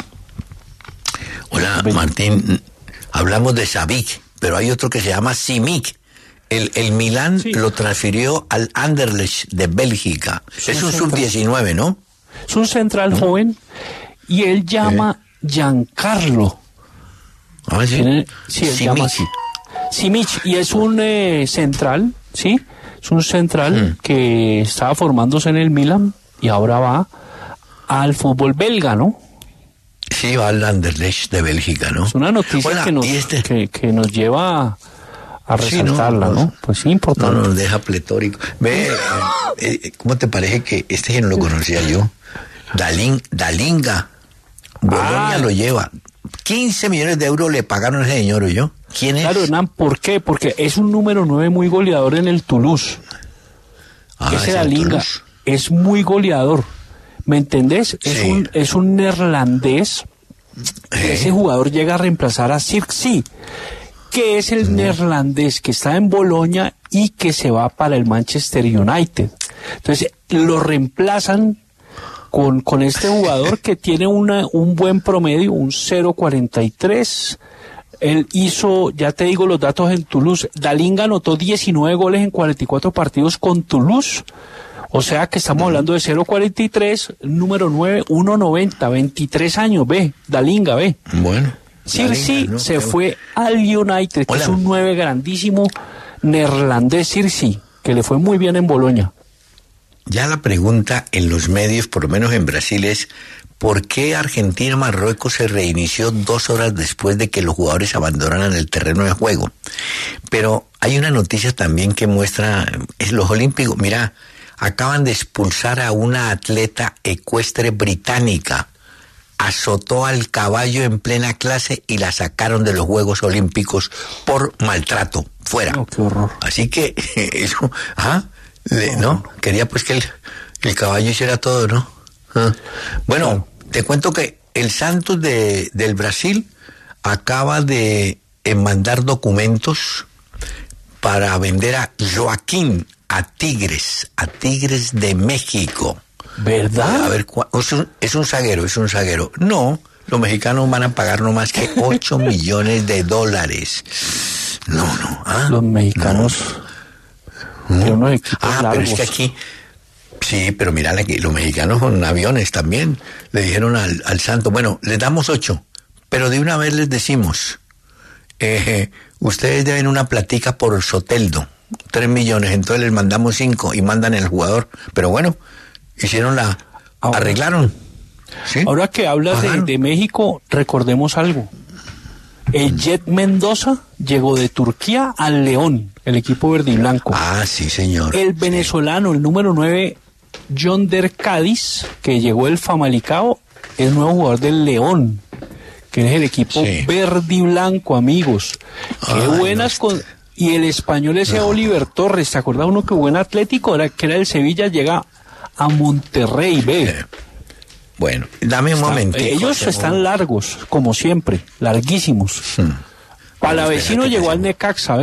Hola, Martín, hablamos de Savic, pero hay otro que se llama Simic. El Milán lo transfirió al Anderlecht de Bélgica. Es un sub-19, ¿no? Es un central joven y él llama Giancarlo. Ah, sí. Sí, él llama así. Simic, y es un central, ¿sí? Es un central que estaba formándose en el Milan y ahora va al fútbol belga, ¿no? Sí, va al Anderlecht de Bélgica, ¿no? Es una noticia que nos lleva a resaltarla, ¿no? Pues sí, importante. No nos deja pletórico. Ve, ¿cómo te parece que este no lo conocía yo? Dalinga. Bolonia lo lleva. 15 millones de euros le pagaron a ese señor, ¿o yo? ¿Quién es? Claro, Hernán, ¿por qué? Porque es un número 9 muy goleador en el Toulouse. Ese Dalinga es muy goleador. ¿Me entendés? Sí. Es un neerlandés. Ese jugador llega a reemplazar a Zirkzee, que es el neerlandés que está en Bolonia y que se va para el Manchester United. Entonces, lo reemplazan con este jugador que tiene un buen promedio, un 0.43. Él hizo, ya te digo los datos en Toulouse. Dalinga anotó 19 goles en 44 partidos con Toulouse. O sea que estamos hablando de 0.43, número 9, 1.90, 23 años, Dalinga, Bueno. Zirkzee se fue al United, que es un 9 grandísimo neerlandés, Zirkzee, que le fue muy bien en Bolonia. Ya la pregunta en los medios, por lo menos en Brasil, es ¿por qué Argentina-Marruecos se reinició 2 horas después de que los jugadores abandonaran el terreno de juego? Pero hay una noticia también que muestra, es los Olímpicos. Mira, acaban de expulsar a una atleta ecuestre británica. Azotó al caballo en plena clase y la sacaron de los Juegos Olímpicos por maltrato. Fuera. Oh, qué horror. Así que eso, ¿no? Quería pues que el caballo hiciera todo, ¿no? Bueno, te cuento que el Santos del Brasil acaba de mandar documentos para vender a Joaquín a Tigres de México. ¿Verdad? A ver, es un zaguero. No, los mexicanos van a pagar no más que $8 millones. No. Los mexicanos. Pero es que aquí. Sí, pero mira, los mexicanos con aviones también le dijeron al Santo, bueno, les damos 8, pero de una vez les decimos, ustedes deben una platica por Soteldo, 3 millones, entonces les mandamos 5 y mandan el jugador. Pero bueno, arreglaron. ¿Sí? Ahora que hablas de México, recordemos algo. El Jet Mendoza llegó de Turquía al León, el equipo verde y blanco. Ah, sí, señor. El venezolano, el número 9, Yonder Cádiz, que llegó del Famalicao, es nuevo jugador del León, que es el equipo verde y blanco, amigos. Qué buenas y el español ese Oliver Torres, ¿te acuerdas uno que buen Atlético? Que era del Sevilla, llega a Monterrey, Bueno, dame un momento. Ellos están largos, como siempre, larguísimos. Palavecino llegó al Necaxa,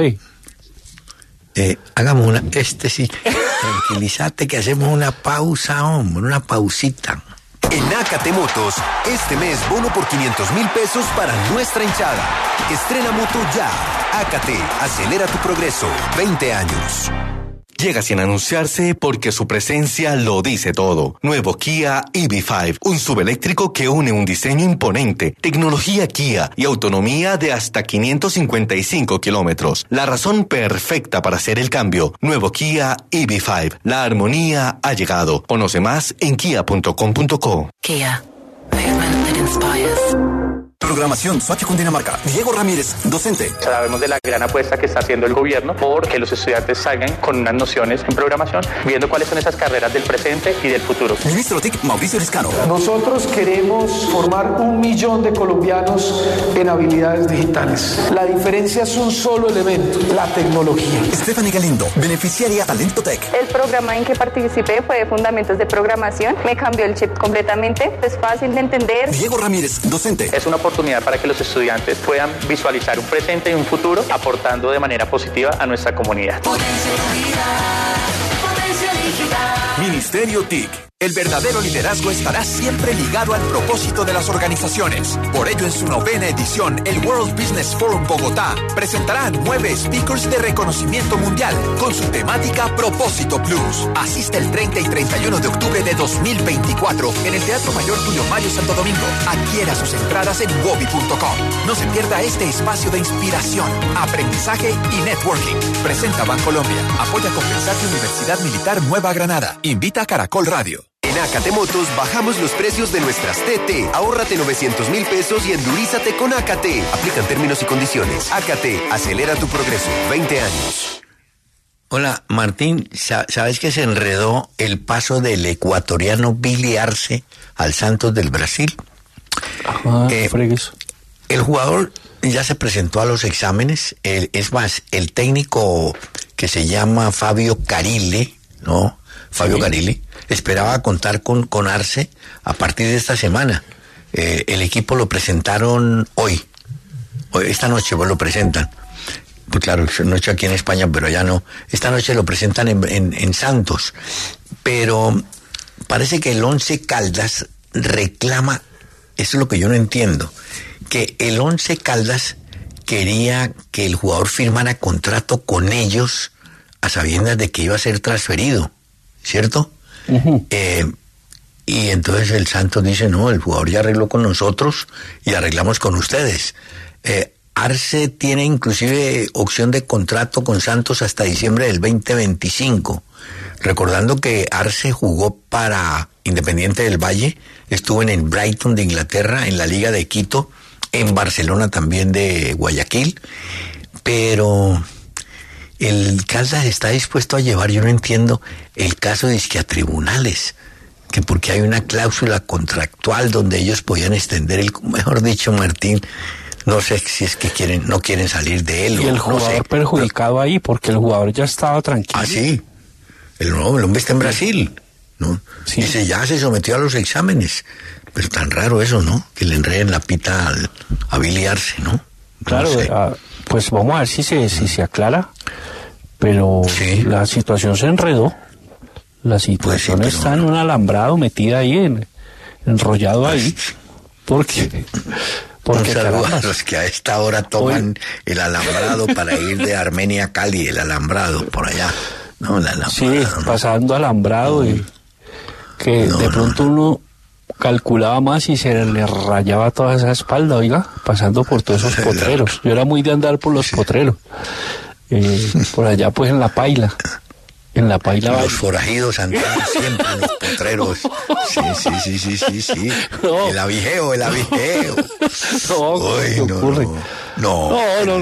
hagamos una, tranquilízate que hacemos una pausa, hombre, una pausita. En Ácate Motos, este mes bono por 500,000 pesos para nuestra hinchada. Estrena moto ya. Ácate, acelera tu progreso. 20 años. Llega sin anunciarse porque su presencia lo dice todo. Nuevo Kia EV5, un subeléctrico que une un diseño imponente, tecnología Kia y autonomía de hasta 555 kilómetros. La razón perfecta para hacer el cambio. Nuevo Kia EV5. La armonía ha llegado. Conoce más en kia.com.co. Kia. Movement that inspires. Programación Soacha Cundinamarca. Diego Ramírez, docente. Sabemos de la gran apuesta que está haciendo el gobierno por que los estudiantes salgan con unas nociones en programación, viendo cuáles son esas carreras del presente y del futuro. Ministro TIC, Mauricio Lescano. Nosotros queremos formar 1.000.000 de colombianos en habilidades digitales. La diferencia es un solo elemento, la tecnología. Stephanie Galindo, beneficiaria Talento Tech. El programa en que participé fue de Fundamentos de Programación. Me cambió el chip completamente. Es fácil de entender. Diego Ramírez, docente. Es una oportunidad para que los estudiantes puedan visualizar un presente y un futuro, aportando de manera positiva a nuestra comunidad. Ministerio TIC. El verdadero liderazgo estará siempre ligado al propósito de las organizaciones. Por ello, en su 9ª edición, el World Business Forum Bogotá presentará 9 speakers de reconocimiento mundial con su temática Propósito Plus. Asiste el 30 y 31 de octubre de 2024 en el Teatro Mayor Julio Mario Santo Domingo. Adquiera sus entradas en wobi.com. No se pierda este espacio de inspiración, aprendizaje y networking. Presenta Bancolombia. Apoya Compensate Universidad Militar Nueva Granada. Invita a Caracol Radio. En Ácate Motos bajamos los precios de nuestras TT. Ahórrate 900,000 pesos y endurízate con Ácate. Aplican términos y condiciones. Ácate, acelera tu progreso. 20 años. Hola, Martín, ¿sabes que se enredó el paso del ecuatoriano Billy Arce al Santos del Brasil? El jugador ya se presentó a los exámenes. Es más, el técnico que se llama Fabio Carilli, ¿no? Fabio Carilli esperaba contar con Arce a partir de esta semana. El equipo lo presentaron hoy, esta noche lo presentan. Pues claro, noche aquí en España, pero allá no. Esta noche lo presentan en Santos. Pero parece que el Once Caldas reclama, eso es lo que yo no entiendo, que el Once Caldas quería que el jugador firmara contrato con ellos a sabiendas de que iba a ser transferido, ¿cierto? Uh-huh. Y entonces el Santos dice, no, el jugador ya arregló con nosotros y arreglamos con ustedes. Arce tiene inclusive opción de contrato con Santos hasta diciembre del 2025. Recordando que Arce jugó para Independiente del Valle, estuvo en el Brighton de Inglaterra, en la Liga de Quito, en Barcelona también de Guayaquil, pero el Caldas está dispuesto a llevar, yo no entiendo, el caso de que a tribunales, que porque hay una cláusula contractual donde ellos podían extender mejor dicho, Martín, no sé si es que no quieren salir de él. Y el jugador perjudicado ahí, porque el jugador ya estaba tranquilo. Ah, sí. El hombre está en Brasil, ¿no? Sí. Dice, ya se sometió a los exámenes. Pero tan raro eso, ¿no? Que le enreden la pita a Billy Arce, ¿no? Claro, no sé. Pues vamos a ver si se aclara. Pero sí, la situación se enredó. La situación pues sí, está en un alambrado, metida ahí, enrollado ahí. Porque un saludo a los que a esta hora toman el alambrado para ir de Armenia a Cali, el alambrado, por allá. No, el alambrado. Sí, pasando alambrado y que de pronto uno calculaba más y se le rayaba toda esa espalda, oiga, pasando por todos esos potreros. Yo era muy de andar por los potreros. Por allá pues en La Paila. En La Paila. Los forajidos andaban siempre en los potreros. Sí. No. El abijeo. No, uy, ¿qué ocurre? No.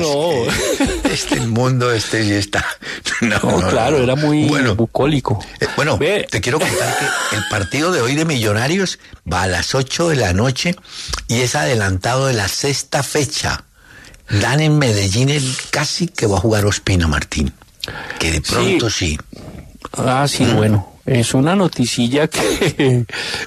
Este mundo sí está. No, claro, era muy bucólico. Te quiero contar que el partido de hoy de Millonarios va a las 8 de la noche y es adelantado de la 6ª fecha. Dan en Medellín casi que va a jugar Ospina, Martín. Que de pronto sí. Ah, sí, bueno. Es una noticilla que...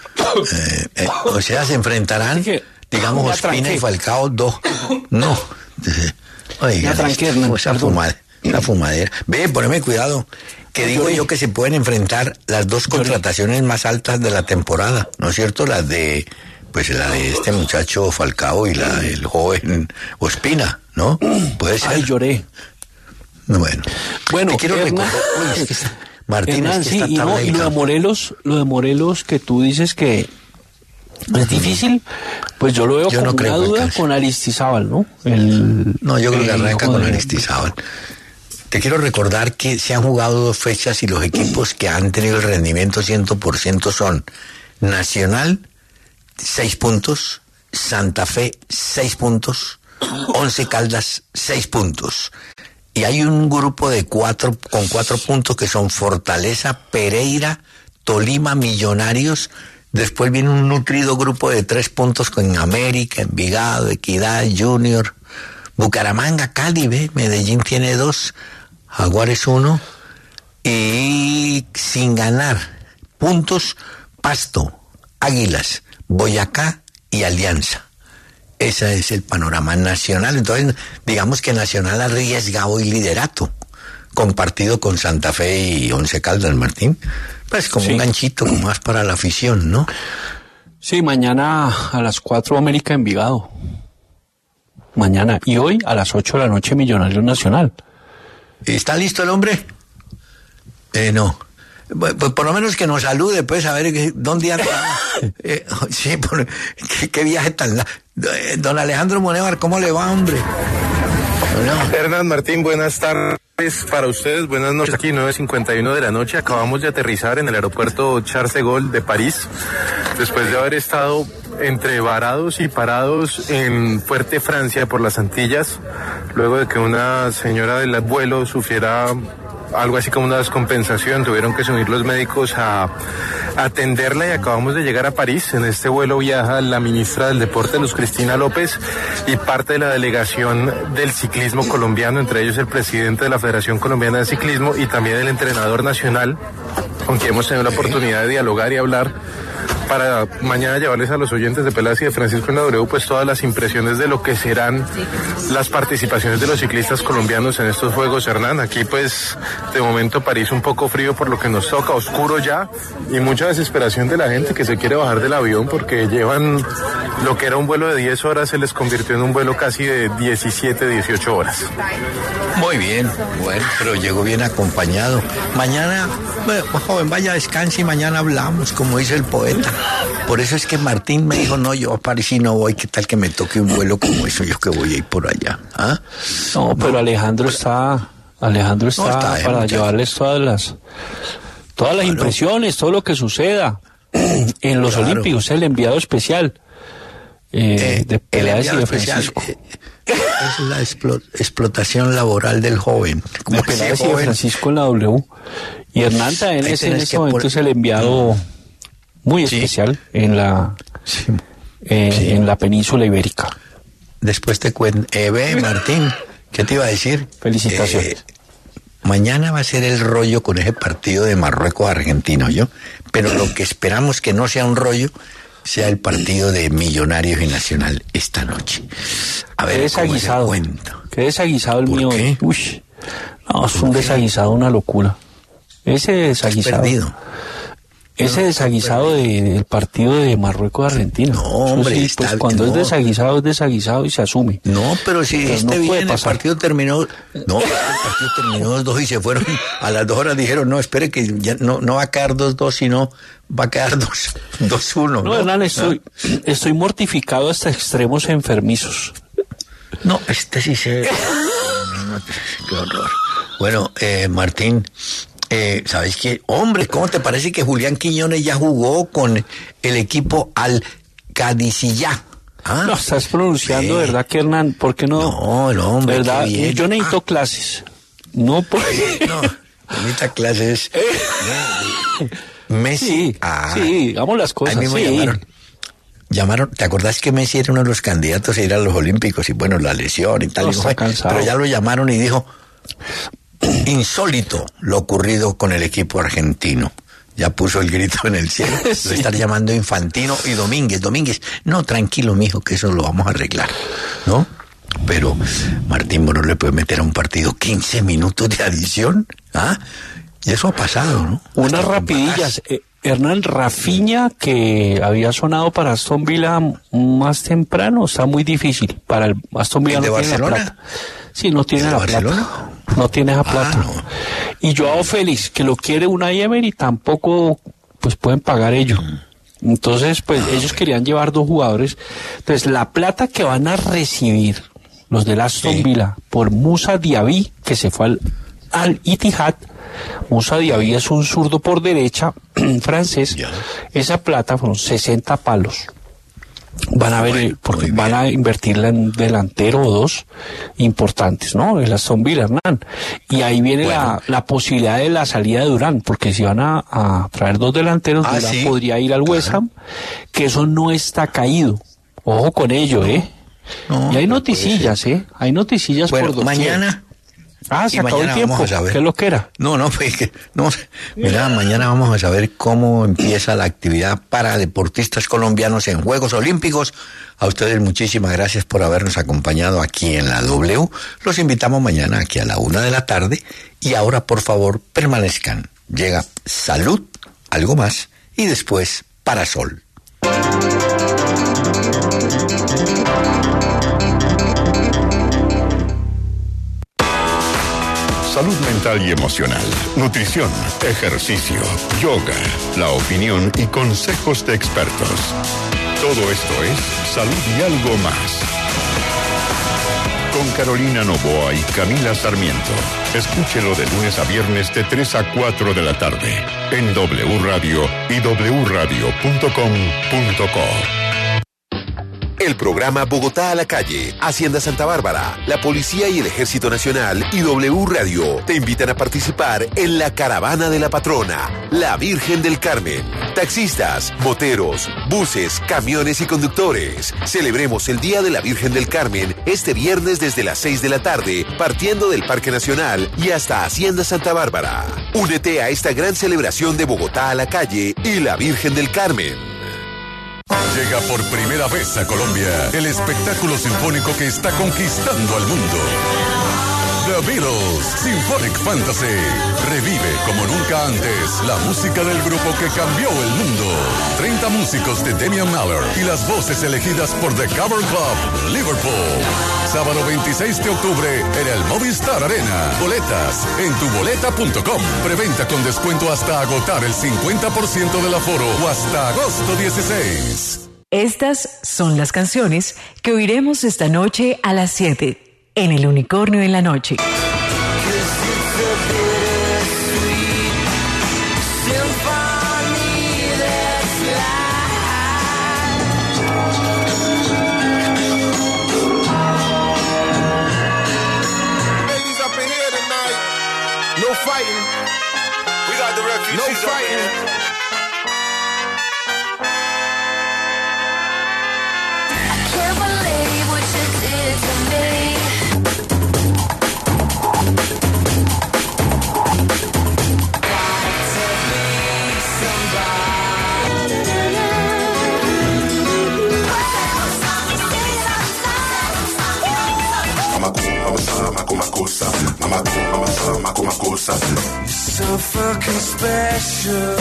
o sea, se enfrentarán, digamos, Ospina y Falcao 2. No. Oiga, esa fumadera. Ve, poneme cuidado. Que digo yo que se pueden enfrentar las dos contrataciones más altas de la temporada, ¿no es cierto? La de este muchacho Falcao y la del joven Ospina, ¿no? Puede ser. Ay, lloré. Bueno, quiero recordar. Martín, Hernán, sí, y lo de Morelos que tú dices que es difícil, pues yo lo veo con una duda con Aristizábal, ¿no? No, yo creo que arranca con Aristizábal. Te quiero recordar que se han jugado 2 fechas y los equipos que han tenido el rendimiento 100% son Nacional, 6 puntos, Santa Fe, 6 puntos, 11 Caldas, 6 puntos. Y hay un grupo de 4 puntos que son Fortaleza, Pereira, Tolima, Millonarios. Después viene un nutrido grupo de 3 puntos con América, Envigado, Equidad, Junior, Bucaramanga, Cali, Medellín tiene 2, Jaguares 1, y sin ganar puntos, Pasto, Águilas, Boyacá y Alianza. Ese es el panorama nacional. Entonces, digamos que Nacional arriesga hoy liderato, compartido con Santa Fe y 11 Caldas, Martín. Pues como un ganchito, como más para la afición, ¿no? Sí, mañana a las 4 América Envigado. Mañana. Y hoy a las 8 de la noche Millonarios Nacional. ¿Está listo el hombre? No. Pues por lo menos que nos salude, pues, a ver dónde anda. Sí, ¿qué viaje tan don Alejandro Monévar, ¿cómo le va, hombre? Bueno. Hernán Martín, buenas tardes para ustedes, buenas noches. Aquí 9:51 de la noche, acabamos de aterrizar en el aeropuerto Charles de Gaulle de París, después de haber estado entre varados y parados en Fuerte Francia por las Antillas, luego de que una señora del vuelo sufriera algo así como una descompensación, tuvieron que subir los médicos a atenderla y acabamos de llegar a París. En este vuelo viaja la ministra del Deporte, Luz Cristina López, y parte de la delegación del ciclismo colombiano, entre ellos el presidente de la Federación Colombiana de Ciclismo y también el entrenador nacional, con quien hemos tenido la oportunidad de dialogar y hablar para mañana llevarles a los oyentes de Pelas y de Francisco en la W pues todas las impresiones de lo que serán las participaciones de los ciclistas colombianos en estos Juegos, Hernán. Aquí pues de momento París un poco frío por lo que nos toca, oscuro ya, y mucha desesperación de la gente que se quiere bajar del avión porque llevan lo que era un vuelo de 10 horas, se les convirtió en un vuelo casi de 17, 18 horas. Muy bien, bueno, pero llegó bien acompañado. Mañana, bueno, joven, vaya, descanse y mañana hablamos, como dice el poeta. Por eso es que Martín me dijo, no, yo a París sí no voy, ¿qué tal que me toque un vuelo como eso? Yo que voy a ir por allá. ¿Ah? No, pero Alejandro está para llevarles todas las impresiones, todo lo que suceda en los Olímpicos, el enviado especial de Peláez y de Francisco. Es la explotación laboral del joven. Como Peláez y de Francisco en la W. Y Hernán también es en este momento es el enviado muy especial en la península ibérica. Después te cuento. Martín, ¿qué te iba a decir? Felicitaciones. Mañana va a ser el rollo con ese partido de Marruecos-Argentina, ¿yo? Pero lo que esperamos que no sea un rollo sea el partido de Millonarios y Nacional esta noche. A ver, qué desaguisado el mío. ¿Qué? Uy, no, es un desaguisado, una locura. Ese desaguisado. Ese desaguisado del partido de Marruecos-Argentina. No, hombre, sí, pues cuando es desaguisado y se asume. No, pero si bien, el partido terminó. No, el partido terminó 2-2 y se fueron. A las 2 horas dijeron, no, espere que ya no va a quedar 2-2, sino va a quedar 2-1. No, Hernán, estoy mortificado hasta extremos enfermizos. No, sí se... Qué horror. Bueno, Martín... ¿sabes qué? Hombre, ¿cómo te parece que Julián Quiñones ya jugó con el equipo Al-Qadisiyah? ¿Ah? No, estás pronunciando, ¿verdad, que Hernán? ¿Por qué no? No, hombre, ¿verdad? Yo necesito clases. No, porque... No, necesito clases. Messi. Sí, hagamos las cosas. A mí me llamaron, ¿te acordás que Messi era uno de los candidatos a ir a los Olímpicos? Y bueno, la lesión y tal. Pero ya lo llamaron y dijo... Insólito lo ocurrido con el equipo argentino. Ya puso el grito en el cielo. Sí. Lo están llamando Infantino y Domínguez. No, tranquilo, mijo, que eso lo vamos a arreglar, ¿no? Pero Martín Morón le puede meter a un partido 15 minutos de adición, ¿ah? Y eso ha pasado, ¿no? Unas rapidillas. Hernán, Rafinha, que había sonado para Aston Villa más temprano, está muy difícil. Para el Aston Villa ¿El de no tiene la Barcelona? plata. Sí, no tiene la plata. No tiene esa plata. No. Y Joao Félix, que lo quiere Unai Emery, tampoco pues pueden pagar ello. Entonces, pues ellos querían llevar 2 jugadores. Entonces, la plata que van a recibir los del Aston Villa por Moussa Diaby, que se fue al Ittihad. Moussa Diaby es un zurdo por derecha francés. Esa plata fueron 60 palos. Van a ver, porque van a invertirla en un delantero o 2 importantes, ¿no? El Aston Villa, Hernán. Y ahí viene la posibilidad de la salida de Durán, porque si van a traer 2 delanteros, Durán podría ir al West Ham, que eso no está caído. Ojo con ello, No, y hay noticillas, Hay noticillas bueno, por doquier. Mañana. Se acabó el tiempo. ¿Qué es lo que era? No, pues que no. Mira, mañana vamos a saber cómo empieza la actividad para deportistas colombianos en Juegos Olímpicos. A ustedes muchísimas gracias por habernos acompañado aquí en la W. Los invitamos mañana aquí a la 1:00 p.m. y ahora, por favor, permanezcan. Llega Salud, algo más, y después Parasol. Salud mental y emocional, nutrición, ejercicio, yoga, la opinión y consejos de expertos. Todo esto es Salud y algo más. Con Carolina Noboa y Camila Sarmiento. Escúchelo de lunes a viernes de 3 a 4 de la tarde en W Radio y wradio.com.co. El programa Bogotá a la calle, Hacienda Santa Bárbara, la Policía y el Ejército Nacional y W Radio te invitan a participar en la Caravana de la Patrona, la Virgen del Carmen. Taxistas, moteros, buses, camiones y conductores. Celebremos el Día de la Virgen del Carmen este viernes desde las 6 de la tarde, partiendo del Parque Nacional y hasta Hacienda Santa Bárbara. Únete a esta gran celebración de Bogotá a la calle y la Virgen del Carmen. Llega por primera vez a Colombia el espectáculo sinfónico que está conquistando al mundo. The Beatles Symphonic Fantasy. Revive como nunca antes la música del grupo que cambió el mundo. 30 músicos de Damian Mallor y las voces elegidas por The Cover Club, Liverpool. Sábado 26 de octubre en el Movistar Arena. Boletas en tuboleta.com. Preventa con descuento hasta agotar el 50% del aforo o hasta agosto 16. Estas son las canciones que oiremos esta noche a las 7 en El Unicornio en la Noche. You're so fucking special.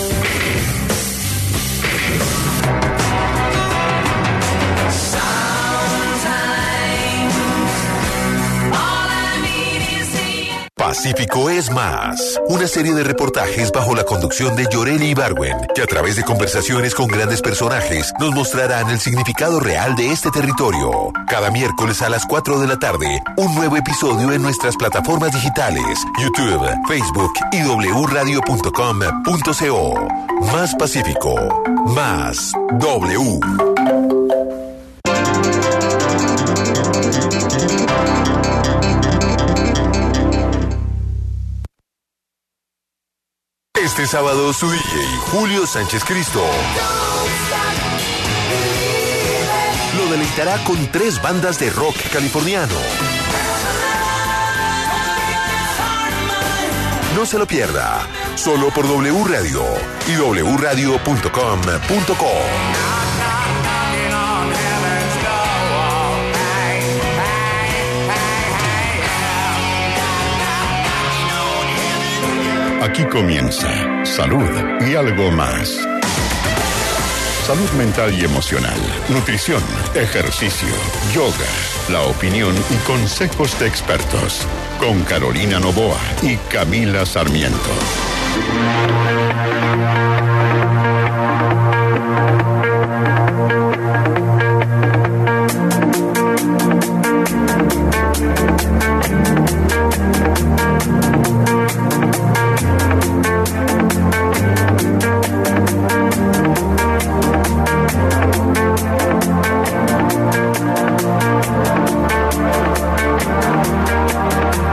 Pacífico es más. Una serie de reportajes bajo la conducción de Yoreli Ibargüen, que a través de conversaciones con grandes personajes nos mostrarán el significado real de este territorio. Cada miércoles a las 4 de la tarde, un nuevo episodio en nuestras plataformas digitales, YouTube, Facebook y wradio.com.co. Más Pacífico, más W. Este sábado su DJ Julio Sánchez Cristo lo deleitará con 3 bandas de rock californiano. No se lo pierda, solo por W Radio y wradio.com.co. Aquí comienza Salud y algo más. Salud mental y emocional, nutrición, ejercicio, yoga, la opinión y consejos de expertos. Con Carolina Noboa y Camila Sarmiento.